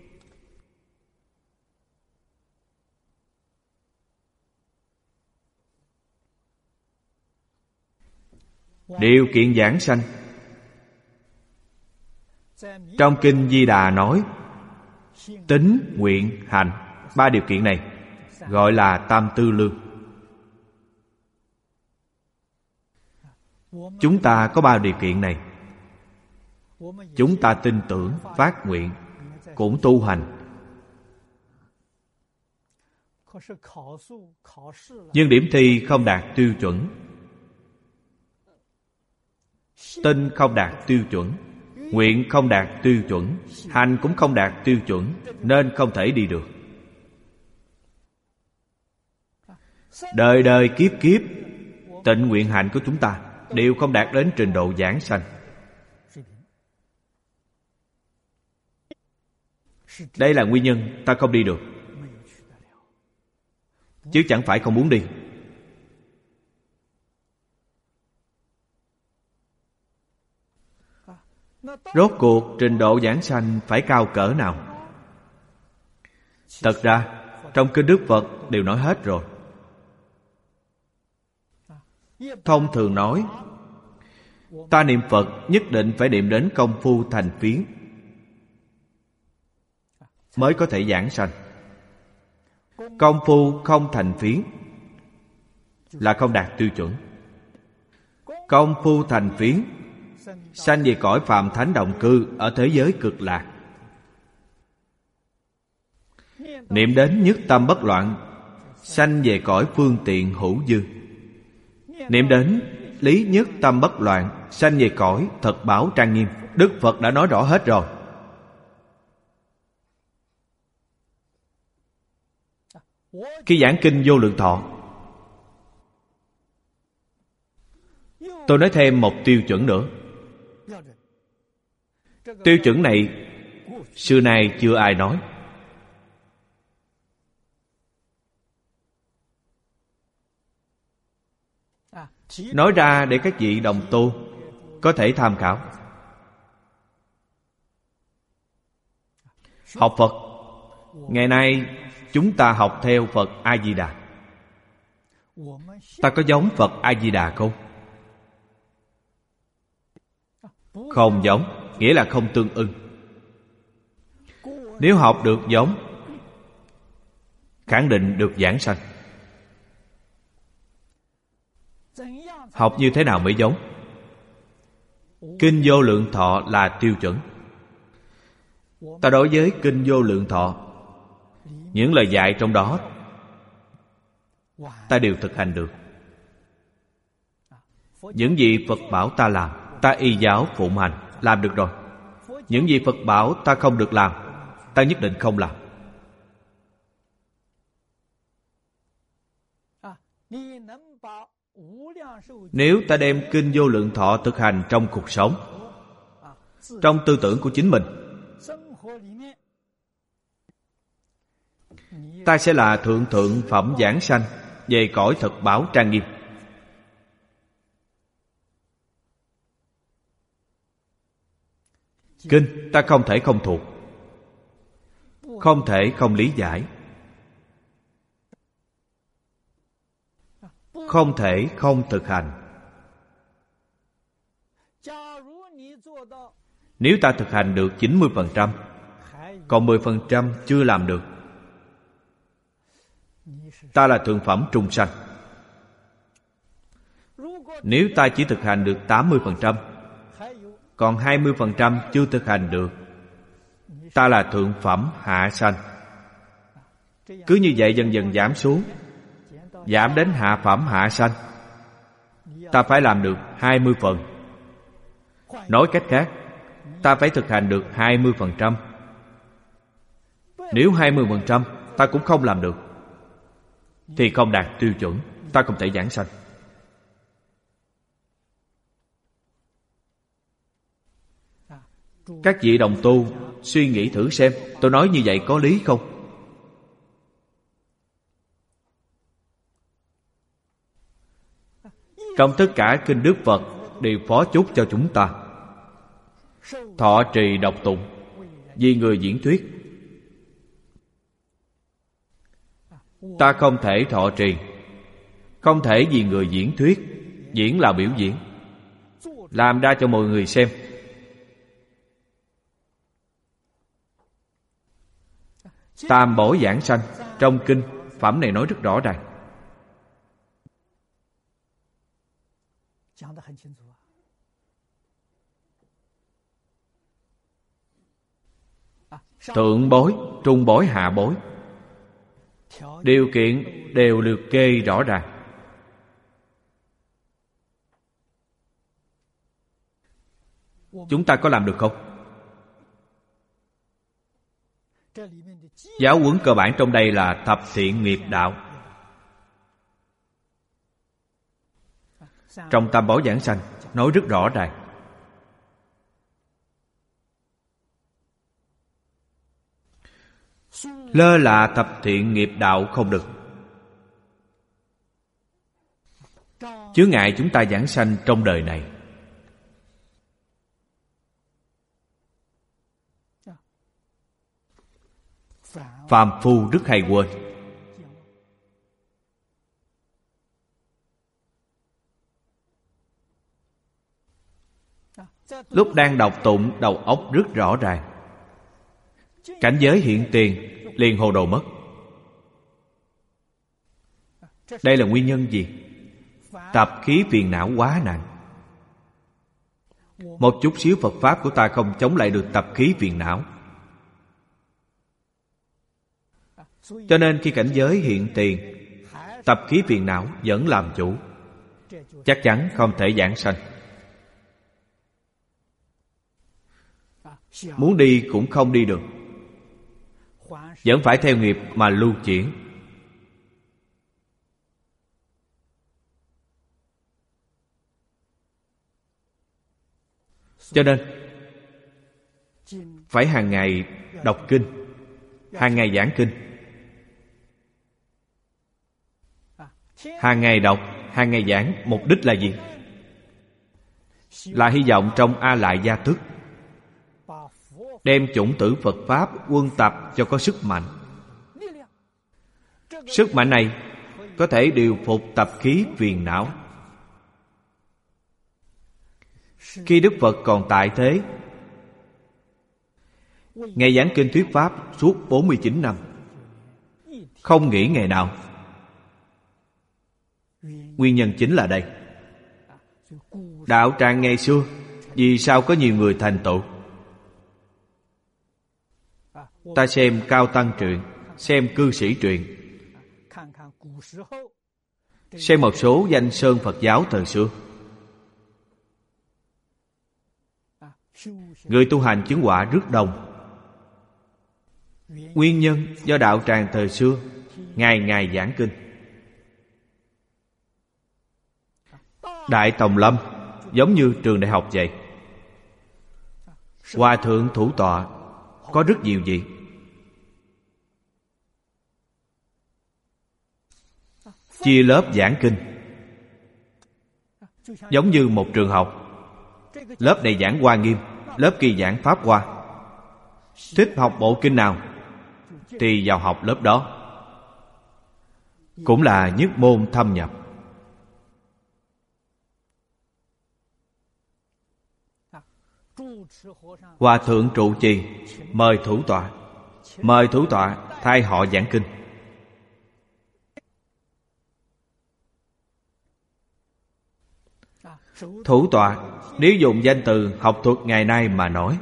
Điều kiện giảng sanh trong Kinh Di Đà nói tín, nguyện, hành. Ba điều kiện này gọi là tam tư lương. Chúng ta có ba điều kiện này. Chúng ta tin tưởng, phát nguyện, cũng tu hành. Nhưng điểm thi không đạt tiêu chuẩn, tin không đạt tiêu chuẩn, nguyện không đạt tiêu chuẩn, hành cũng không đạt tiêu chuẩn, nên không thể đi được. Đời đời kiếp kiếp, tịnh nguyện hạnh của chúng ta đều không đạt đến trình độ giảng sanh. Đây là nguyên nhân ta không đi được, chứ chẳng phải không muốn đi. Rốt cuộc trình độ giảng sanh phải cao cỡ nào? Thật ra trong kinh Đức Phật đều nói hết rồi. Thông thường nói, ta niệm Phật nhất định phải niệm đến công phu thành phiến mới có thể giảng sanh. Công phu không thành phiến là không đạt tiêu chuẩn. Công phu thành phiến sanh về cõi phàm thánh động cư ở thế giới cực lạc. Niệm đến nhất tâm bất loạn sanh về cõi phương tiện hữu dư. Niệm đến lý nhất tâm bất loạn sanh về cõi thật bảo trang nghiêm. Đức Phật đã nói rõ hết rồi. Khi giảng kinh Vô Lượng Thọ, tôi nói thêm một tiêu chuẩn nữa. Tiêu chuẩn này xưa nay chưa ai nói. Nói ra để các vị đồng tu có thể tham khảo. Học Phật, ngày nay chúng ta học theo Phật A-di-đà. Ta có giống Phật A-di-đà không? Không giống, nghĩa là không tương ưng. Nếu học được giống, khẳng định được giảng sanh. Học như thế nào mới giống? Kinh Vô Lượng Thọ là tiêu chuẩn. Ta đối với Kinh Vô Lượng Thọ, những lời dạy trong đó ta đều thực hành được. Những gì Phật bảo ta làm, ta y giáo phụng hành, làm được rồi. Những gì Phật bảo ta không được làm, ta nhất định không làm. Nếu ta đem Kinh Vô Lượng Thọ thực hành trong cuộc sống, trong tư tưởng của chính mình, ta sẽ là thượng thượng phẩm giảng sanh về cõi thật bảo trang nghiêm. Kinh ta không thể không thuộc, không thể không lý giải, không thể không thực hành. Nếu ta thực hành được chín mươi phần trăm, còn mười phần trăm chưa làm được, ta là thượng phẩm trung sanh. Nếu ta chỉ thực hành được tám mươi phần trăm, còn hai mươi phần trăm chưa thực hành được, ta là thượng phẩm hạ sanh. Cứ như vậy dần dần giảm xuống, giảm đến hạ phẩm hạ sanh. Ta phải làm được hai mươi phần. Nói cách khác, ta phải thực hành được hai mươi phần trăm. Nếu hai mươi phần trăm ta cũng không làm được, thì không đạt tiêu chuẩn, ta không thể giảng sanh. Các vị đồng tu suy nghĩ thử xem, tôi nói như vậy có lý không? Trong tất cả kinh Đức Phật đều phó chúc cho chúng ta thọ trì đọc tụng vì người diễn thuyết. Ta không thể thọ trì, không thể vì người diễn thuyết. Diễn là biểu diễn, làm ra cho mọi người xem. Tam bổ giảng sanh, trong kinh phẩm này nói rất rõ ràng. Thượng bối, trung bối, hạ bối, điều kiện đều liệt kê rõ ràng. Chúng ta có làm được không? Giáo huấn cơ bản trong đây là thập thiện nghiệp đạo. Trong Tam Bảo Giảng Sanh nói rất rõ ràng. Lơ là thập thiện nghiệp đạo không được. Chướng ngại chúng ta giảng sanh trong đời này. Phàm phu rất hay quên. Lúc đang đọc tụng, đầu óc rất rõ ràng. Cảnh giới hiện tiền liền hồ đồ mất. Đây là nguyên nhân gì? Tập khí phiền não quá nặng. Một chút xíu Phật Pháp của ta không chống lại được tập khí phiền não. Cho nên khi cảnh giới hiện tiền, tập khí phiền não vẫn làm chủ, chắc chắn không thể giảng sanh. Muốn đi cũng không đi được, vẫn phải theo nghiệp mà lưu chuyển. Cho nên phải hàng ngày đọc kinh, hàng ngày giảng kinh. Hàng ngày đọc, hàng ngày giảng, mục đích là gì? Là hy vọng trong A Lại Gia Thức đem chủng tử Phật Pháp quân tập cho có sức mạnh. Sức mạnh này có thể điều phục tập khí phiền não. Khi Đức Phật còn tại thế, Ngài giảng kinh thuyết Pháp suốt bốn mươi chín năm, không nghỉ ngày nào. Nguyên nhân chính là đây. Đạo tràng ngày xưa vì sao có nhiều người thành tựu? Ta xem Cao Tăng truyện, xem Cư Sĩ truyện, xem một số danh sơn Phật giáo thời xưa. Người tu hành chứng quả rất đông. Nguyên nhân do đạo tràng thời xưa ngày ngày giảng kinh. Đại Tòng Lâm giống như trường đại học vậy. Hòa thượng thủ tọa có rất nhiều vị. Chia lớp giảng kinh, giống như một trường học. Lớp này giảng Hoa Nghiêm, lớp kia giảng Pháp Hoa. Thích học bộ kinh nào thì vào học lớp đó. Cũng là nhất môn thâm nhập. Hòa thượng trụ trì mời thủ tọa, mời thủ tọa thay họ giảng kinh. Thủ tọa nếu dùng danh từ học thuật ngày nay mà nói,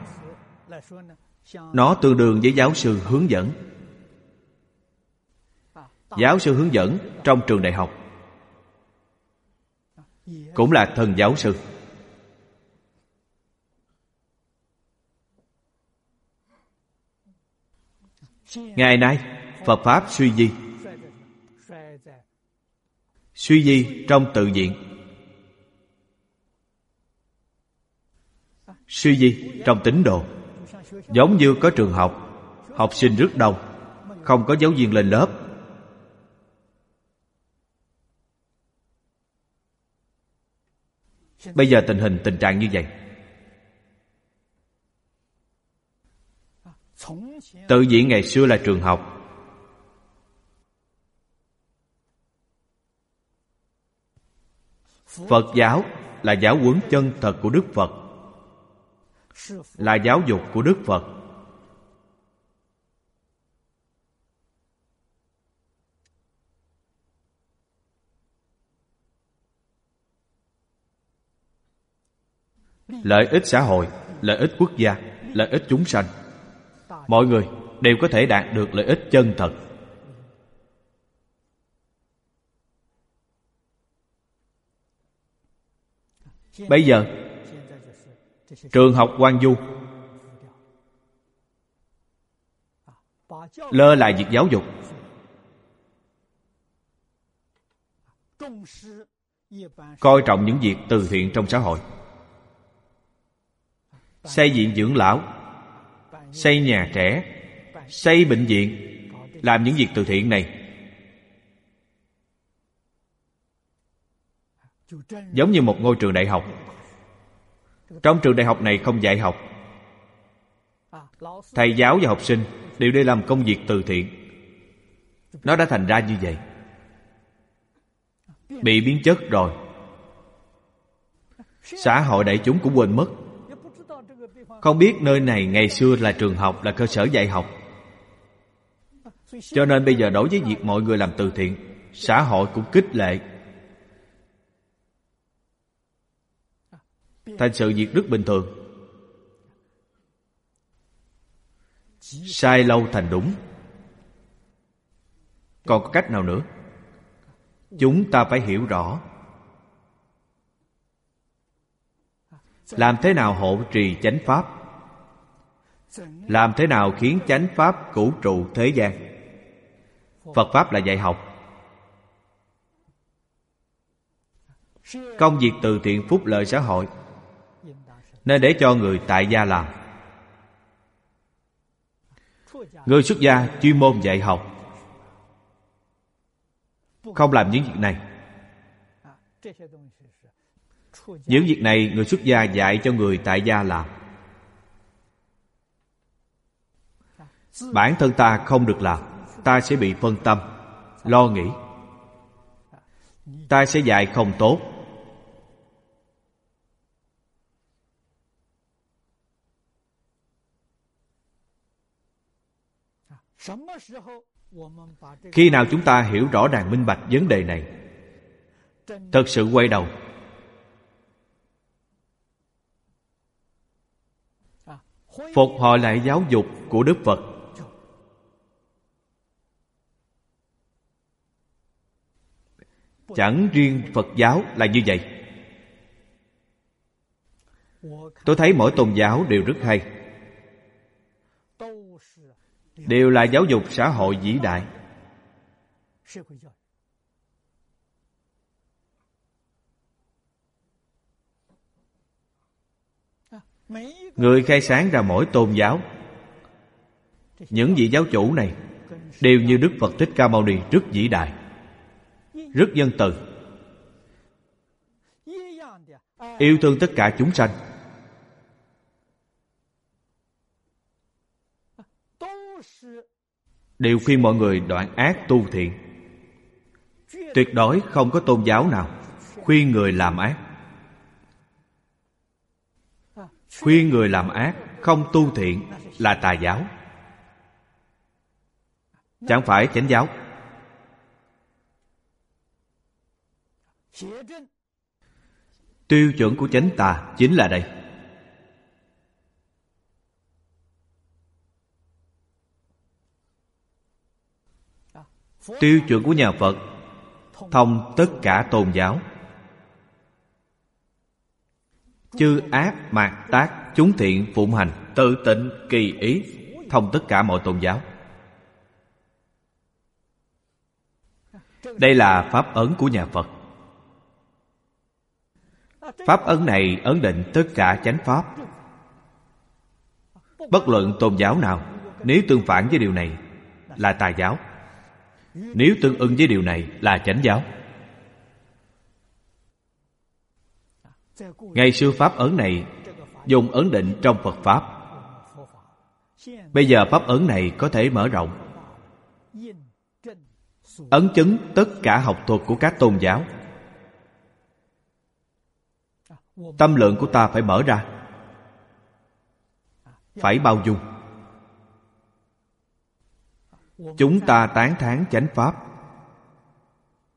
nó tương đương với giáo sư hướng dẫn. Giáo sư hướng dẫn trong trường đại học cũng là thần giáo sư. Ngày nay Phật Pháp suy di. Suy di trong tự viện, suy di trong tín đồ. Giống như có trường học, học sinh rất đông, không có giáo viên lên lớp. Bây giờ tình hình tình trạng như vậy. Tự viện ngày xưa là trường học. Phật giáo là giáo huấn chân thật của Đức Phật, là giáo dục của Đức Phật. lợi ích xã hội, lợi ích quốc gia, lợi ích chúng sanh. Mọi người đều có thể đạt được lợi ích chân thật. Bây giờ trường học Quang Du lơ là việc giáo dục, coi trọng những việc từ thiện trong xã hội, xây viện dưỡng lão, xây nhà trẻ, xây bệnh viện, làm những việc từ thiện này. Giống như một ngôi trường đại học. Trong trường đại học này không dạy học, thầy giáo và học sinh đều đi làm công việc từ thiện. Nó đã thành ra như vậy, bị biến chất rồi. Xã hội đại chúng cũng quên mất, không biết nơi này ngày xưa là trường học, là cơ sở dạy học. Cho nên bây giờ đối với việc mọi người làm từ thiện, xã hội cũng khích lệ, thành sự việc rất bình thường. Sai lâu thành đúng. Còn có cách nào nữa? Chúng ta phải hiểu rõ làm thế nào hộ trì chánh pháp, làm thế nào khiến chánh pháp cửu trụ thế gian. Phật pháp là dạy học. Công việc từ thiện phúc lợi xã hội nên để cho người tại gia làm. Người xuất gia chuyên môn dạy học, không làm những việc này. Những việc này người xuất gia dạy cho người tại gia làm. Bản thân ta không được làm, ta sẽ bị phân tâm, lo nghĩ, ta sẽ dạy không tốt. Khi nào chúng ta hiểu rõ ràng minh bạch vấn đề này, thật sự quay đầu, phục hồi lại giáo dục của Đức Phật, chẳng riêng Phật giáo là như vậy. Tôi thấy mỗi tôn giáo đều rất hay, đều là giáo dục xã hội vĩ đại. Người khai sáng ra mỗi tôn giáo, những vị giáo chủ này đều như Đức Phật Thích Ca Mâu Ni, rất vĩ đại, rất nhân từ, yêu thương tất cả chúng sanh, đều khuyên mọi người đoạn ác tu thiện. Tuyệt đối không có tôn giáo nào khuyên người làm ác. Khuyên người làm ác, không tu thiện là tà giáo, chẳng phải chánh giáo. Tiêu chuẩn của chánh tà chính là đây. Tiêu chuẩn của nhà Phật thông tất cả tôn giáo. Chư ác mạt tác chúng thiện phụng hành, tự tịnh kỳ ý, thông tất cả mọi tôn giáo. Đây là pháp ấn của nhà Phật. Pháp ấn này ấn định tất cả chánh pháp. Bất luận tôn giáo nào, nếu tương phản với điều này là tà giáo, nếu tương ưng với điều này là chánh giáo. Ngày xưa pháp ấn này dùng ấn định trong Phật Pháp. Bây giờ pháp ấn này có thể mở rộng, ấn chứng tất cả học thuật của các tôn giáo. Tâm lượng của ta phải mở ra, phải bao dung. Chúng ta tán thán chánh pháp,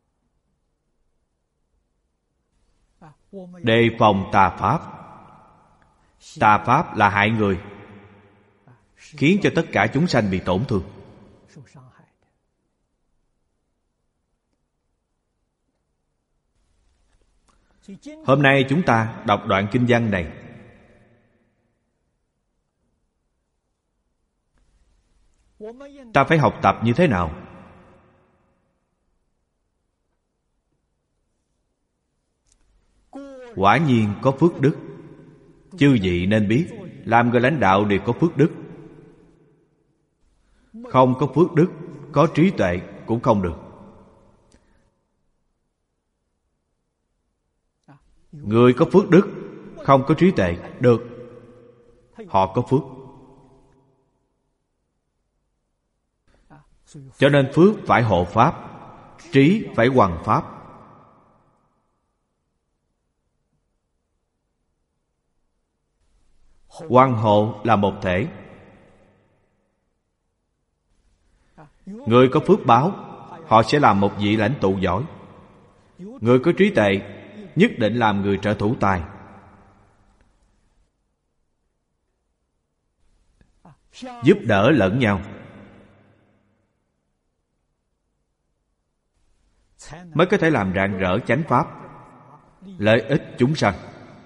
đề phòng tà pháp. Tà pháp là hại người, khiến cho tất cả chúng sanh bị tổn thương. Hôm nay chúng ta đọc đoạn kinh văn này, ta phải học tập như thế nào? Quả nhiên có phước đức. Chư vị nên biết, làm người lãnh đạo đều có phước đức. Không có phước đức, có trí tuệ cũng không được. Người có phước đức, không có trí tuệ, được. Họ có phước. Cho nên phước phải hộ pháp, trí phải hoằng pháp. Hoằng hộ là một thể. Người có phước báo, họ sẽ làm một vị lãnh tụ giỏi. Người có trí tuệ, nhất định làm người trợ thủ tài. Giúp đỡ lẫn nhau, mới có thể làm rạng rỡ chánh pháp, lợi ích chúng sanh.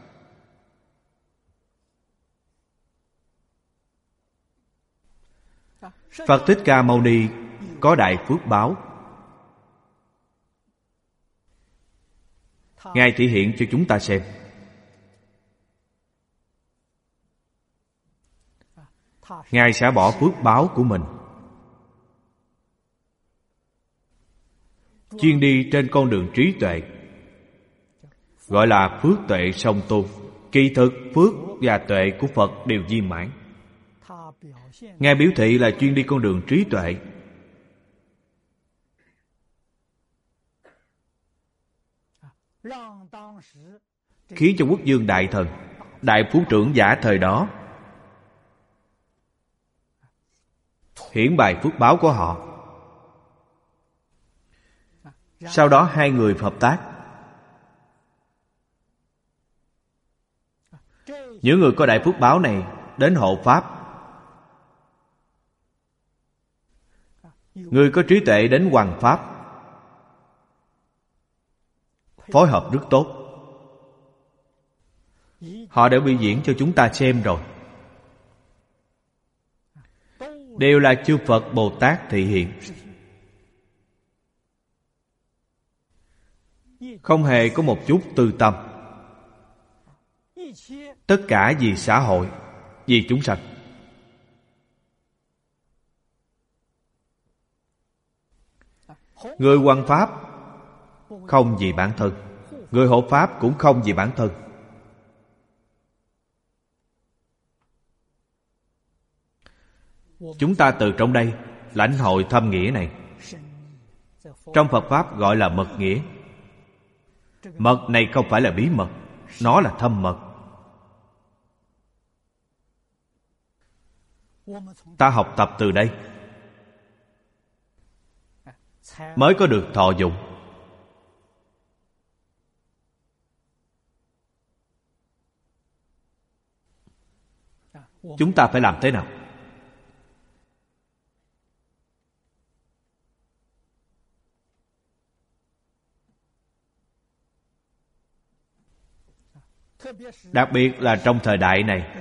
Phật Thích Ca Mâu Ni có đại phước báo. Ngài thể hiện cho chúng ta xem. Ngài sẽ bỏ phước báo của mình, chuyên đi trên con đường trí tuệ, gọi là phước tuệ song tu. Kỳ thực phước và tuệ của Phật đều viên mãn. Ngài biểu thị là chuyên đi con đường trí tuệ. Khiến cho quốc vương đại thần, đại phú trưởng giả thời đó hiển bày phước báo của họ. Sau đó hai người hợp tác. Những người có đại phước báo này đến hộ pháp, người có trí tuệ đến hoằng pháp, phối hợp rất tốt. Họ đã biểu diễn cho chúng ta xem rồi. Đều là chư Phật Bồ Tát thị hiện, không hề có một chút tư tâm. Tất cả vì xã hội, vì chúng sanh. Người hoằng pháp không vì bản thân, người hộ pháp cũng không vì bản thân. Chúng ta từ trong đây lãnh hội thâm nghĩa này. Trong Phật Pháp gọi là mật nghĩa. Mật này không phải là bí mật, nó là thâm mật. Ta học tập từ đây mới có được thọ dụng. Chúng ta phải làm thế nào? Đặc biệt là trong thời đại này,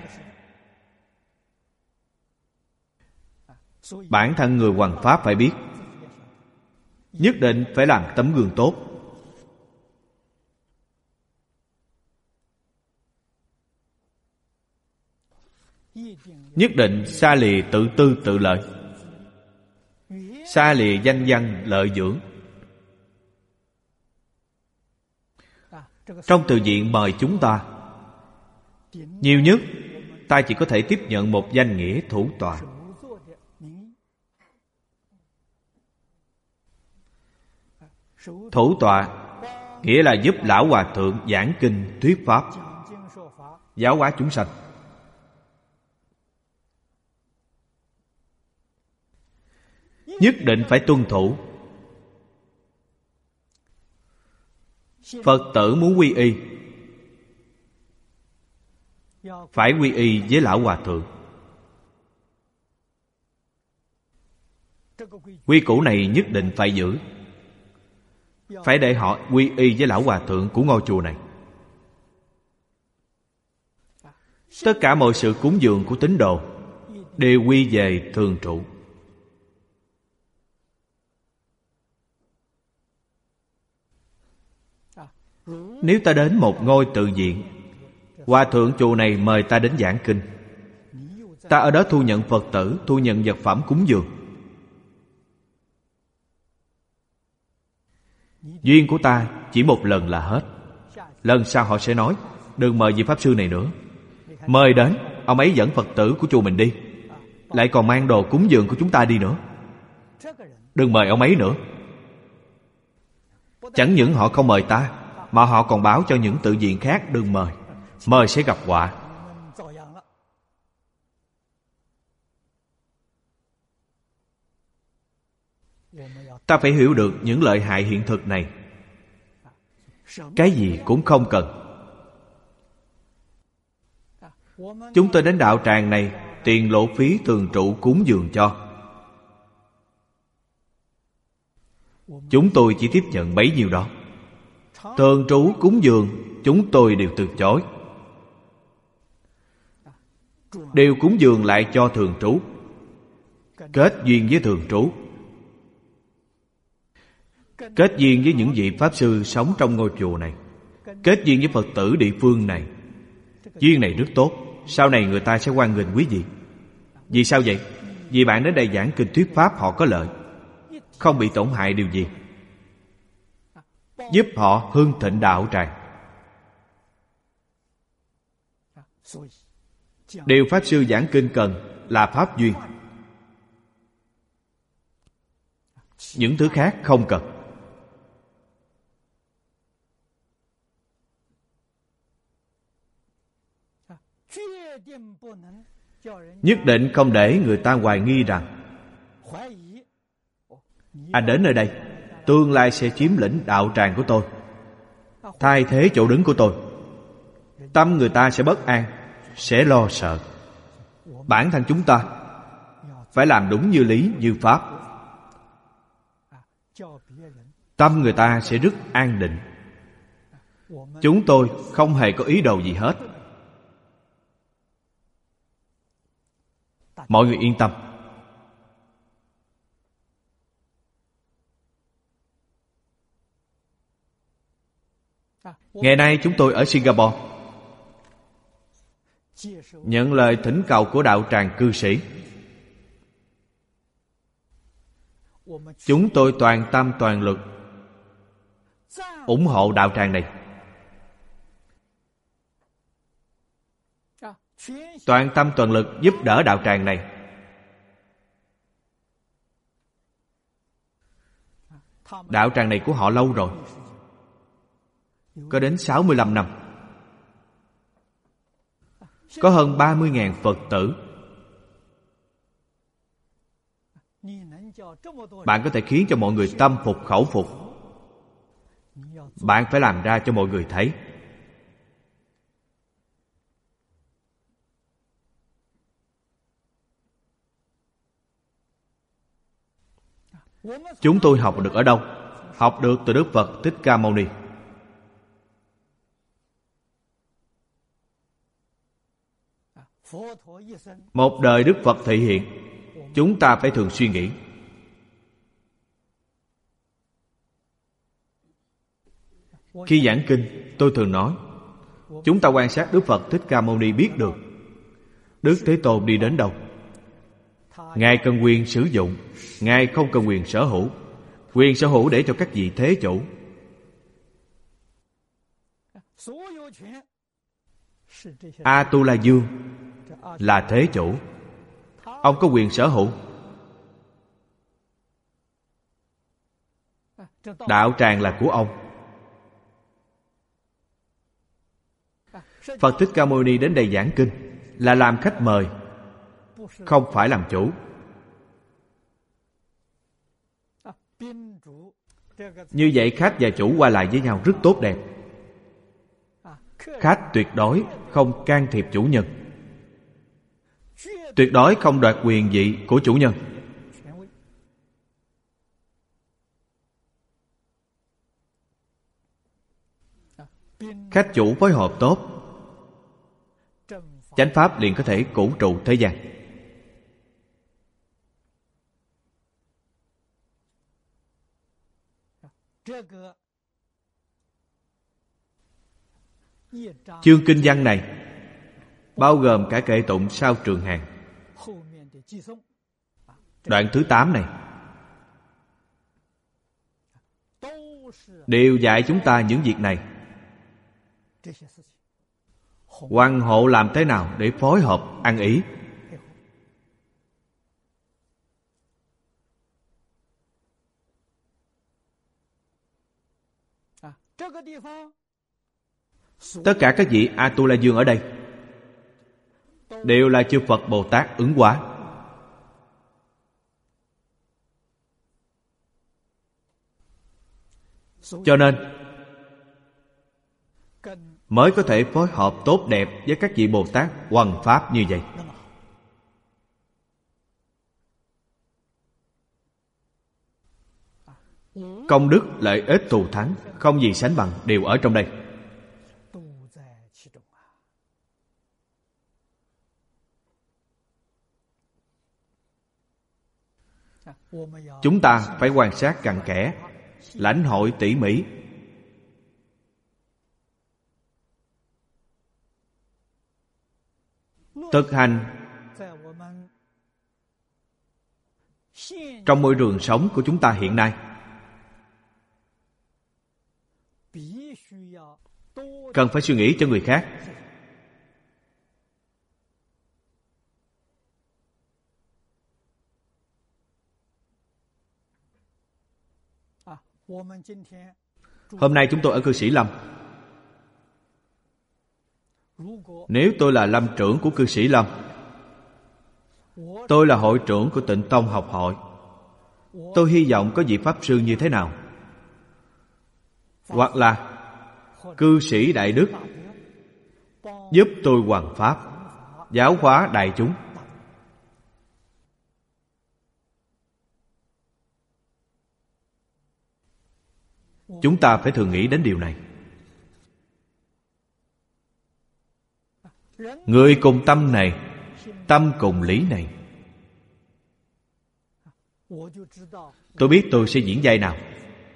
bản thân người hoằng pháp phải biết, nhất định phải làm tấm gương tốt. Nhất định xa lìa tự tư tự lợi, xa lìa danh văn lợi dưỡng. Trong từ viện mời chúng ta, nhiều nhất ta chỉ có thể tiếp nhận một danh nghĩa thủ tọa. Thủ tọa nghĩa là giúp lão hòa thượng giảng kinh thuyết pháp, giáo hóa chúng sanh. Nhất định phải tuân thủ. Phật tử muốn quy y, phải quy y với lão hòa thượng. Quy củ này nhất định phải giữ. Phải để họ quy y với lão hòa thượng của ngôi chùa này. Tất cả mọi sự cúng dường của tín đồ đều quy về thường trụ. Nếu ta đến một ngôi tự viện, hòa thượng chùa này mời ta đến giảng kinh, ta ở đó thu nhận Phật tử, thu nhận vật phẩm cúng dường. Duyên của ta chỉ một lần là hết. Lần sau họ sẽ nói đừng mời vị Pháp Sư này nữa. Mời đến, ông ấy dẫn Phật tử của chùa mình đi, lại còn mang đồ cúng dường của chúng ta đi nữa. Đừng mời ông ấy nữa. Chẳng những họ không mời ta, mà họ còn báo cho những tự viện khác đừng mời. Mời sẽ gặp họa. Ta phải hiểu được những lợi hại hiện thực này. Cái gì cũng không cần. Chúng tôi đến đạo tràng này, tiền lộ phí thường trụ cúng dường cho. Chúng tôi chỉ tiếp nhận bấy nhiêu đó. Thường trú cúng dường chúng tôi đều từ chối. Đều cúng dường lại cho thường trú. Kết duyên với thường trú, kết duyên với những vị Pháp Sư sống trong ngôi chùa này, kết duyên với Phật tử địa phương này. Duyên này rất tốt. Sau này người ta sẽ hoan nghênh quý vị. Vì sao vậy? Vì bạn đến đây giảng kinh thuyết pháp họ có lợi, không bị tổn hại điều gì, giúp họ hưng thịnh đạo tràng. Điều Pháp Sư giảng kinh cần là pháp duyên. Những thứ khác không cần. Nhất định không để người ta hoài nghi rằng anh đến nơi đây tương lai sẽ chiếm lĩnh đạo tràng của tôi, thay thế chỗ đứng của tôi. Tâm người ta sẽ bất an, sẽ lo sợ. Bản thân chúng ta phải làm đúng như lý như pháp, tâm người ta sẽ rất an định. Chúng tôi không hề có ý đồ gì hết. Mọi người yên tâm. Ngày nay chúng tôi ở Singapore, nhận lời thỉnh cầu của đạo tràng cư sĩ. Chúng tôi toàn tâm toàn lực ủng hộ đạo tràng này. Toàn tâm toàn lực giúp đỡ đạo tràng này. Đạo tràng này của họ lâu rồi, có đến sáu mươi lăm năm. Có hơn ba mươi nghìn Phật tử. Bạn có thể khiến cho mọi người tâm phục khẩu phục. Bạn phải làm ra cho mọi người thấy. Chúng tôi học được ở đâu? Học được từ Đức Phật Thích Ca Mâu Ni. Một đời Đức Phật thị hiện, chúng ta phải thường suy nghĩ. Khi giảng kinh, tôi thường nói, chúng ta quan sát Đức Phật Thích Ca Mâu Ni biết được Đức Thế Tôn đi đến đâu. Ngài cần quyền sử dụng, Ngài không cần quyền sở hữu. Quyền sở hữu để cho các vị thế chủ. Atula Dương là thế chủ, ông có quyền sở hữu. Đạo tràng là của ông. Phật Thích Ca Mâu Ni đến đây giảng kinh là làm khách mời, không phải làm chủ. Như vậy khách và chủ qua lại với nhau rất tốt đẹp. Khách tuyệt đối không can thiệp chủ nhân, tuyệt đối không đoạt quyền vị của chủ nhân. Khách chủ phối hợp tốt, chánh pháp liền có thể cửu trụ thế gian. Chương kinh văn này bao gồm cả kệ tụng sau Trường Hàng. Đoạn thứ tám này đều dạy chúng ta những việc này. Hoàng hộ làm thế nào để phối hợp ăn ý. Tất cả các vị Atula Dương ở đây đều là chư Phật Bồ Tát ứng hóa. Cho nên mới có thể phối hợp tốt đẹp với các vị Bồ Tát hoằng pháp như vậy. Công đức lợi ích thù thắng không gì sánh bằng đều ở trong đây. Chúng ta phải quan sát cặn kẽ, lãnh hội tỉ mỉ. Thực hành trong môi trường sống của chúng ta hiện nay. Cần phải suy nghĩ cho người khác. Hôm nay chúng tôi ở cư sĩ Lâm. Nếu tôi là lâm trưởng của cư sĩ Lâm, tôi là hội trưởng của Tịnh Tông học hội, tôi hy vọng có vị pháp sư như thế nào? Hoặc là cư sĩ đại đức giúp tôi hoằng pháp, giáo hóa đại chúng. Chúng ta phải thường nghĩ đến điều này. Người cùng tâm này, tâm cùng lý này. Tôi biết tôi sẽ diễn vai nào,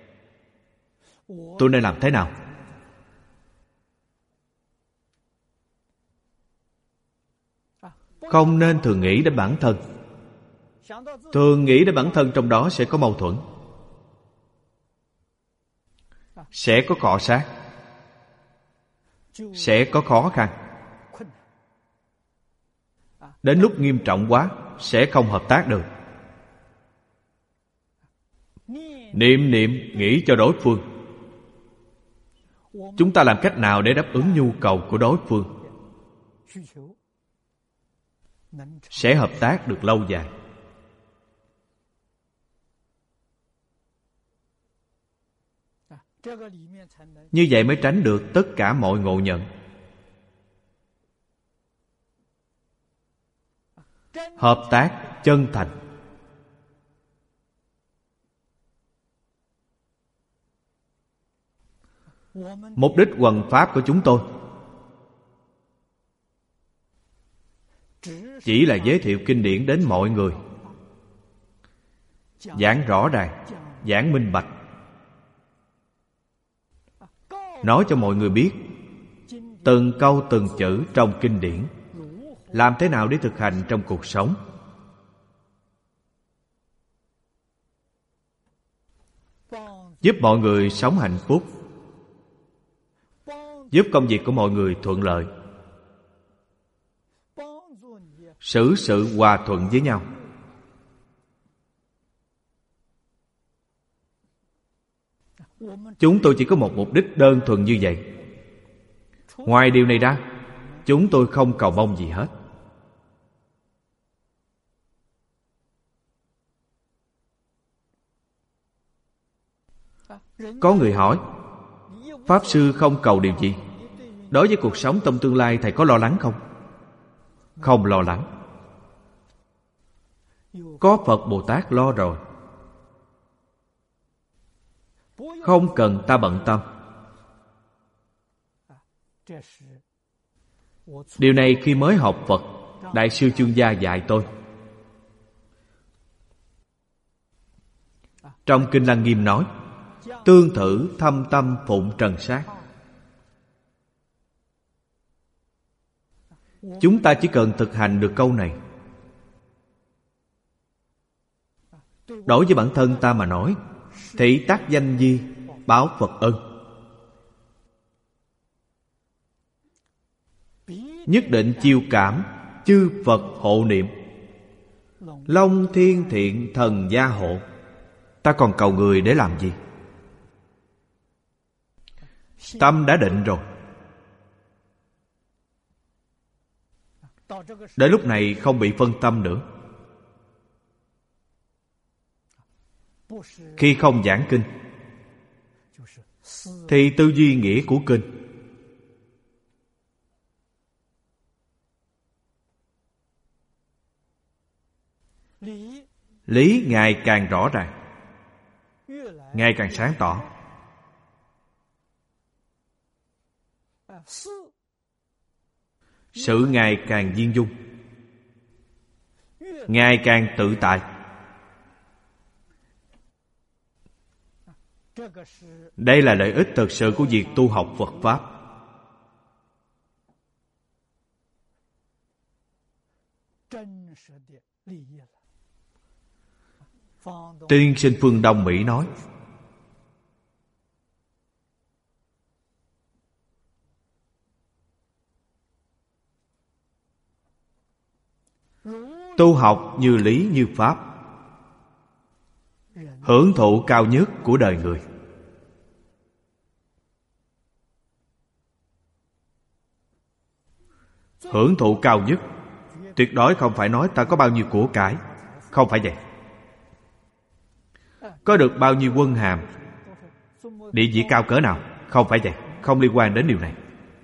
tôi nên làm thế nào. Không nên thường nghĩ đến bản thân. Thường nghĩ đến bản thân trong đó sẽ có mâu thuẫn, sẽ có cọ sát, sẽ có khó khăn. Đến lúc nghiêm trọng quá sẽ không hợp tác được. Niệm niệm nghĩ cho đối phương. Chúng ta làm cách nào để đáp ứng nhu cầu của đối phương, sẽ hợp tác được lâu dài. Như vậy mới tránh được tất cả mọi ngộ nhận. Hợp tác chân thành. Mục đích hoằng pháp của chúng tôi chỉ là giới thiệu kinh điển đến mọi người, giảng rõ ràng, giảng minh bạch, nói cho mọi người biết từng câu từng chữ trong kinh điển, làm thế nào để thực hành trong cuộc sống. Giúp mọi người sống hạnh phúc, giúp công việc của mọi người thuận lợi, xử sự hòa thuận với nhau. Chúng tôi chỉ có một mục đích đơn thuần như vậy. Ngoài điều này ra, chúng tôi không cầu mong gì hết. Có người hỏi, Pháp sư không cầu điều gì? Đối với cuộc sống trong tương lai, thầy có lo lắng không? Không lo lắng. Có Phật Bồ Tát lo rồi, không cần ta bận tâm. Điều này khi mới học Phật, Đại sư Chương Gia dạy tôi. Trong Kinh Lăng Nghiêm nói, tương thử thâm tâm phụng trần sát. Chúng ta chỉ cần thực hành được câu này. Đối với bản thân ta mà nói, thị tác danh di, báo Phật ân. Nhất định chiêu cảm, chư Phật hộ niệm. Long thiên thiện thần gia hộ. Ta còn cầu người để làm gì? Tâm đã định rồi. Đến lúc này không bị phân tâm nữa. Khi không giảng kinh thì tư duy nghĩa của kinh. Lý ngày càng rõ ràng, ngày càng sáng tỏ. Sự ngày càng viên dung, ngày càng tự tại. Đây là lợi ích thực sự của việc tu học Phật Pháp. Tiên sinh phương Đông Mỹ nói, tu học như lý như pháp, hưởng thụ cao nhất của đời người. Hưởng thụ cao nhất tuyệt đối không phải nói ta có bao nhiêu của cải. Không phải vậy. Có được bao nhiêu quân hàm, địa vị cao cỡ nào. Không phải vậy. Không liên quan đến điều này.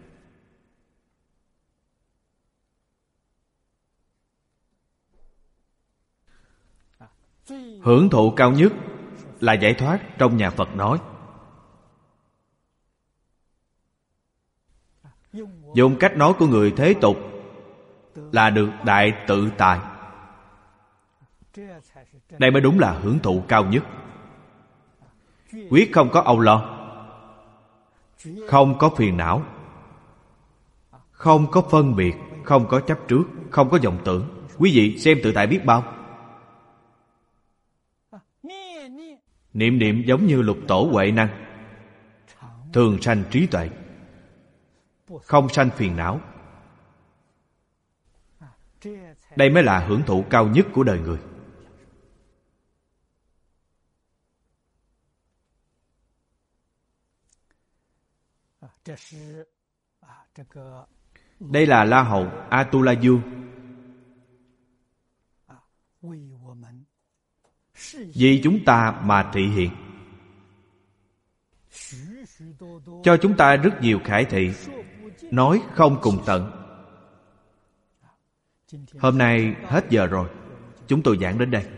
Hưởng thụ cao nhất là giải thoát trong nhà Phật nói. Dùng cách nói của người thế tục là được đại tự tại. Đây mới đúng là hưởng thụ cao nhất. Quyết không có âu lo, không có phiền não, không có phân biệt, không có chấp trước, không có vọng tưởng. Quý vị xem tự tại biết bao. Niệm niệm giống như lục tổ Huệ Năng, thường sanh trí tuệ, không sanh phiền não. Đây mới là hưởng thụ cao nhất của đời người. Đây là La Hầu Atula Dương vì chúng ta mà thị hiện, cho chúng ta rất nhiều khải thị, nói không cùng tận. Hôm nay hết giờ rồi, chúng tôi giảng đến đây.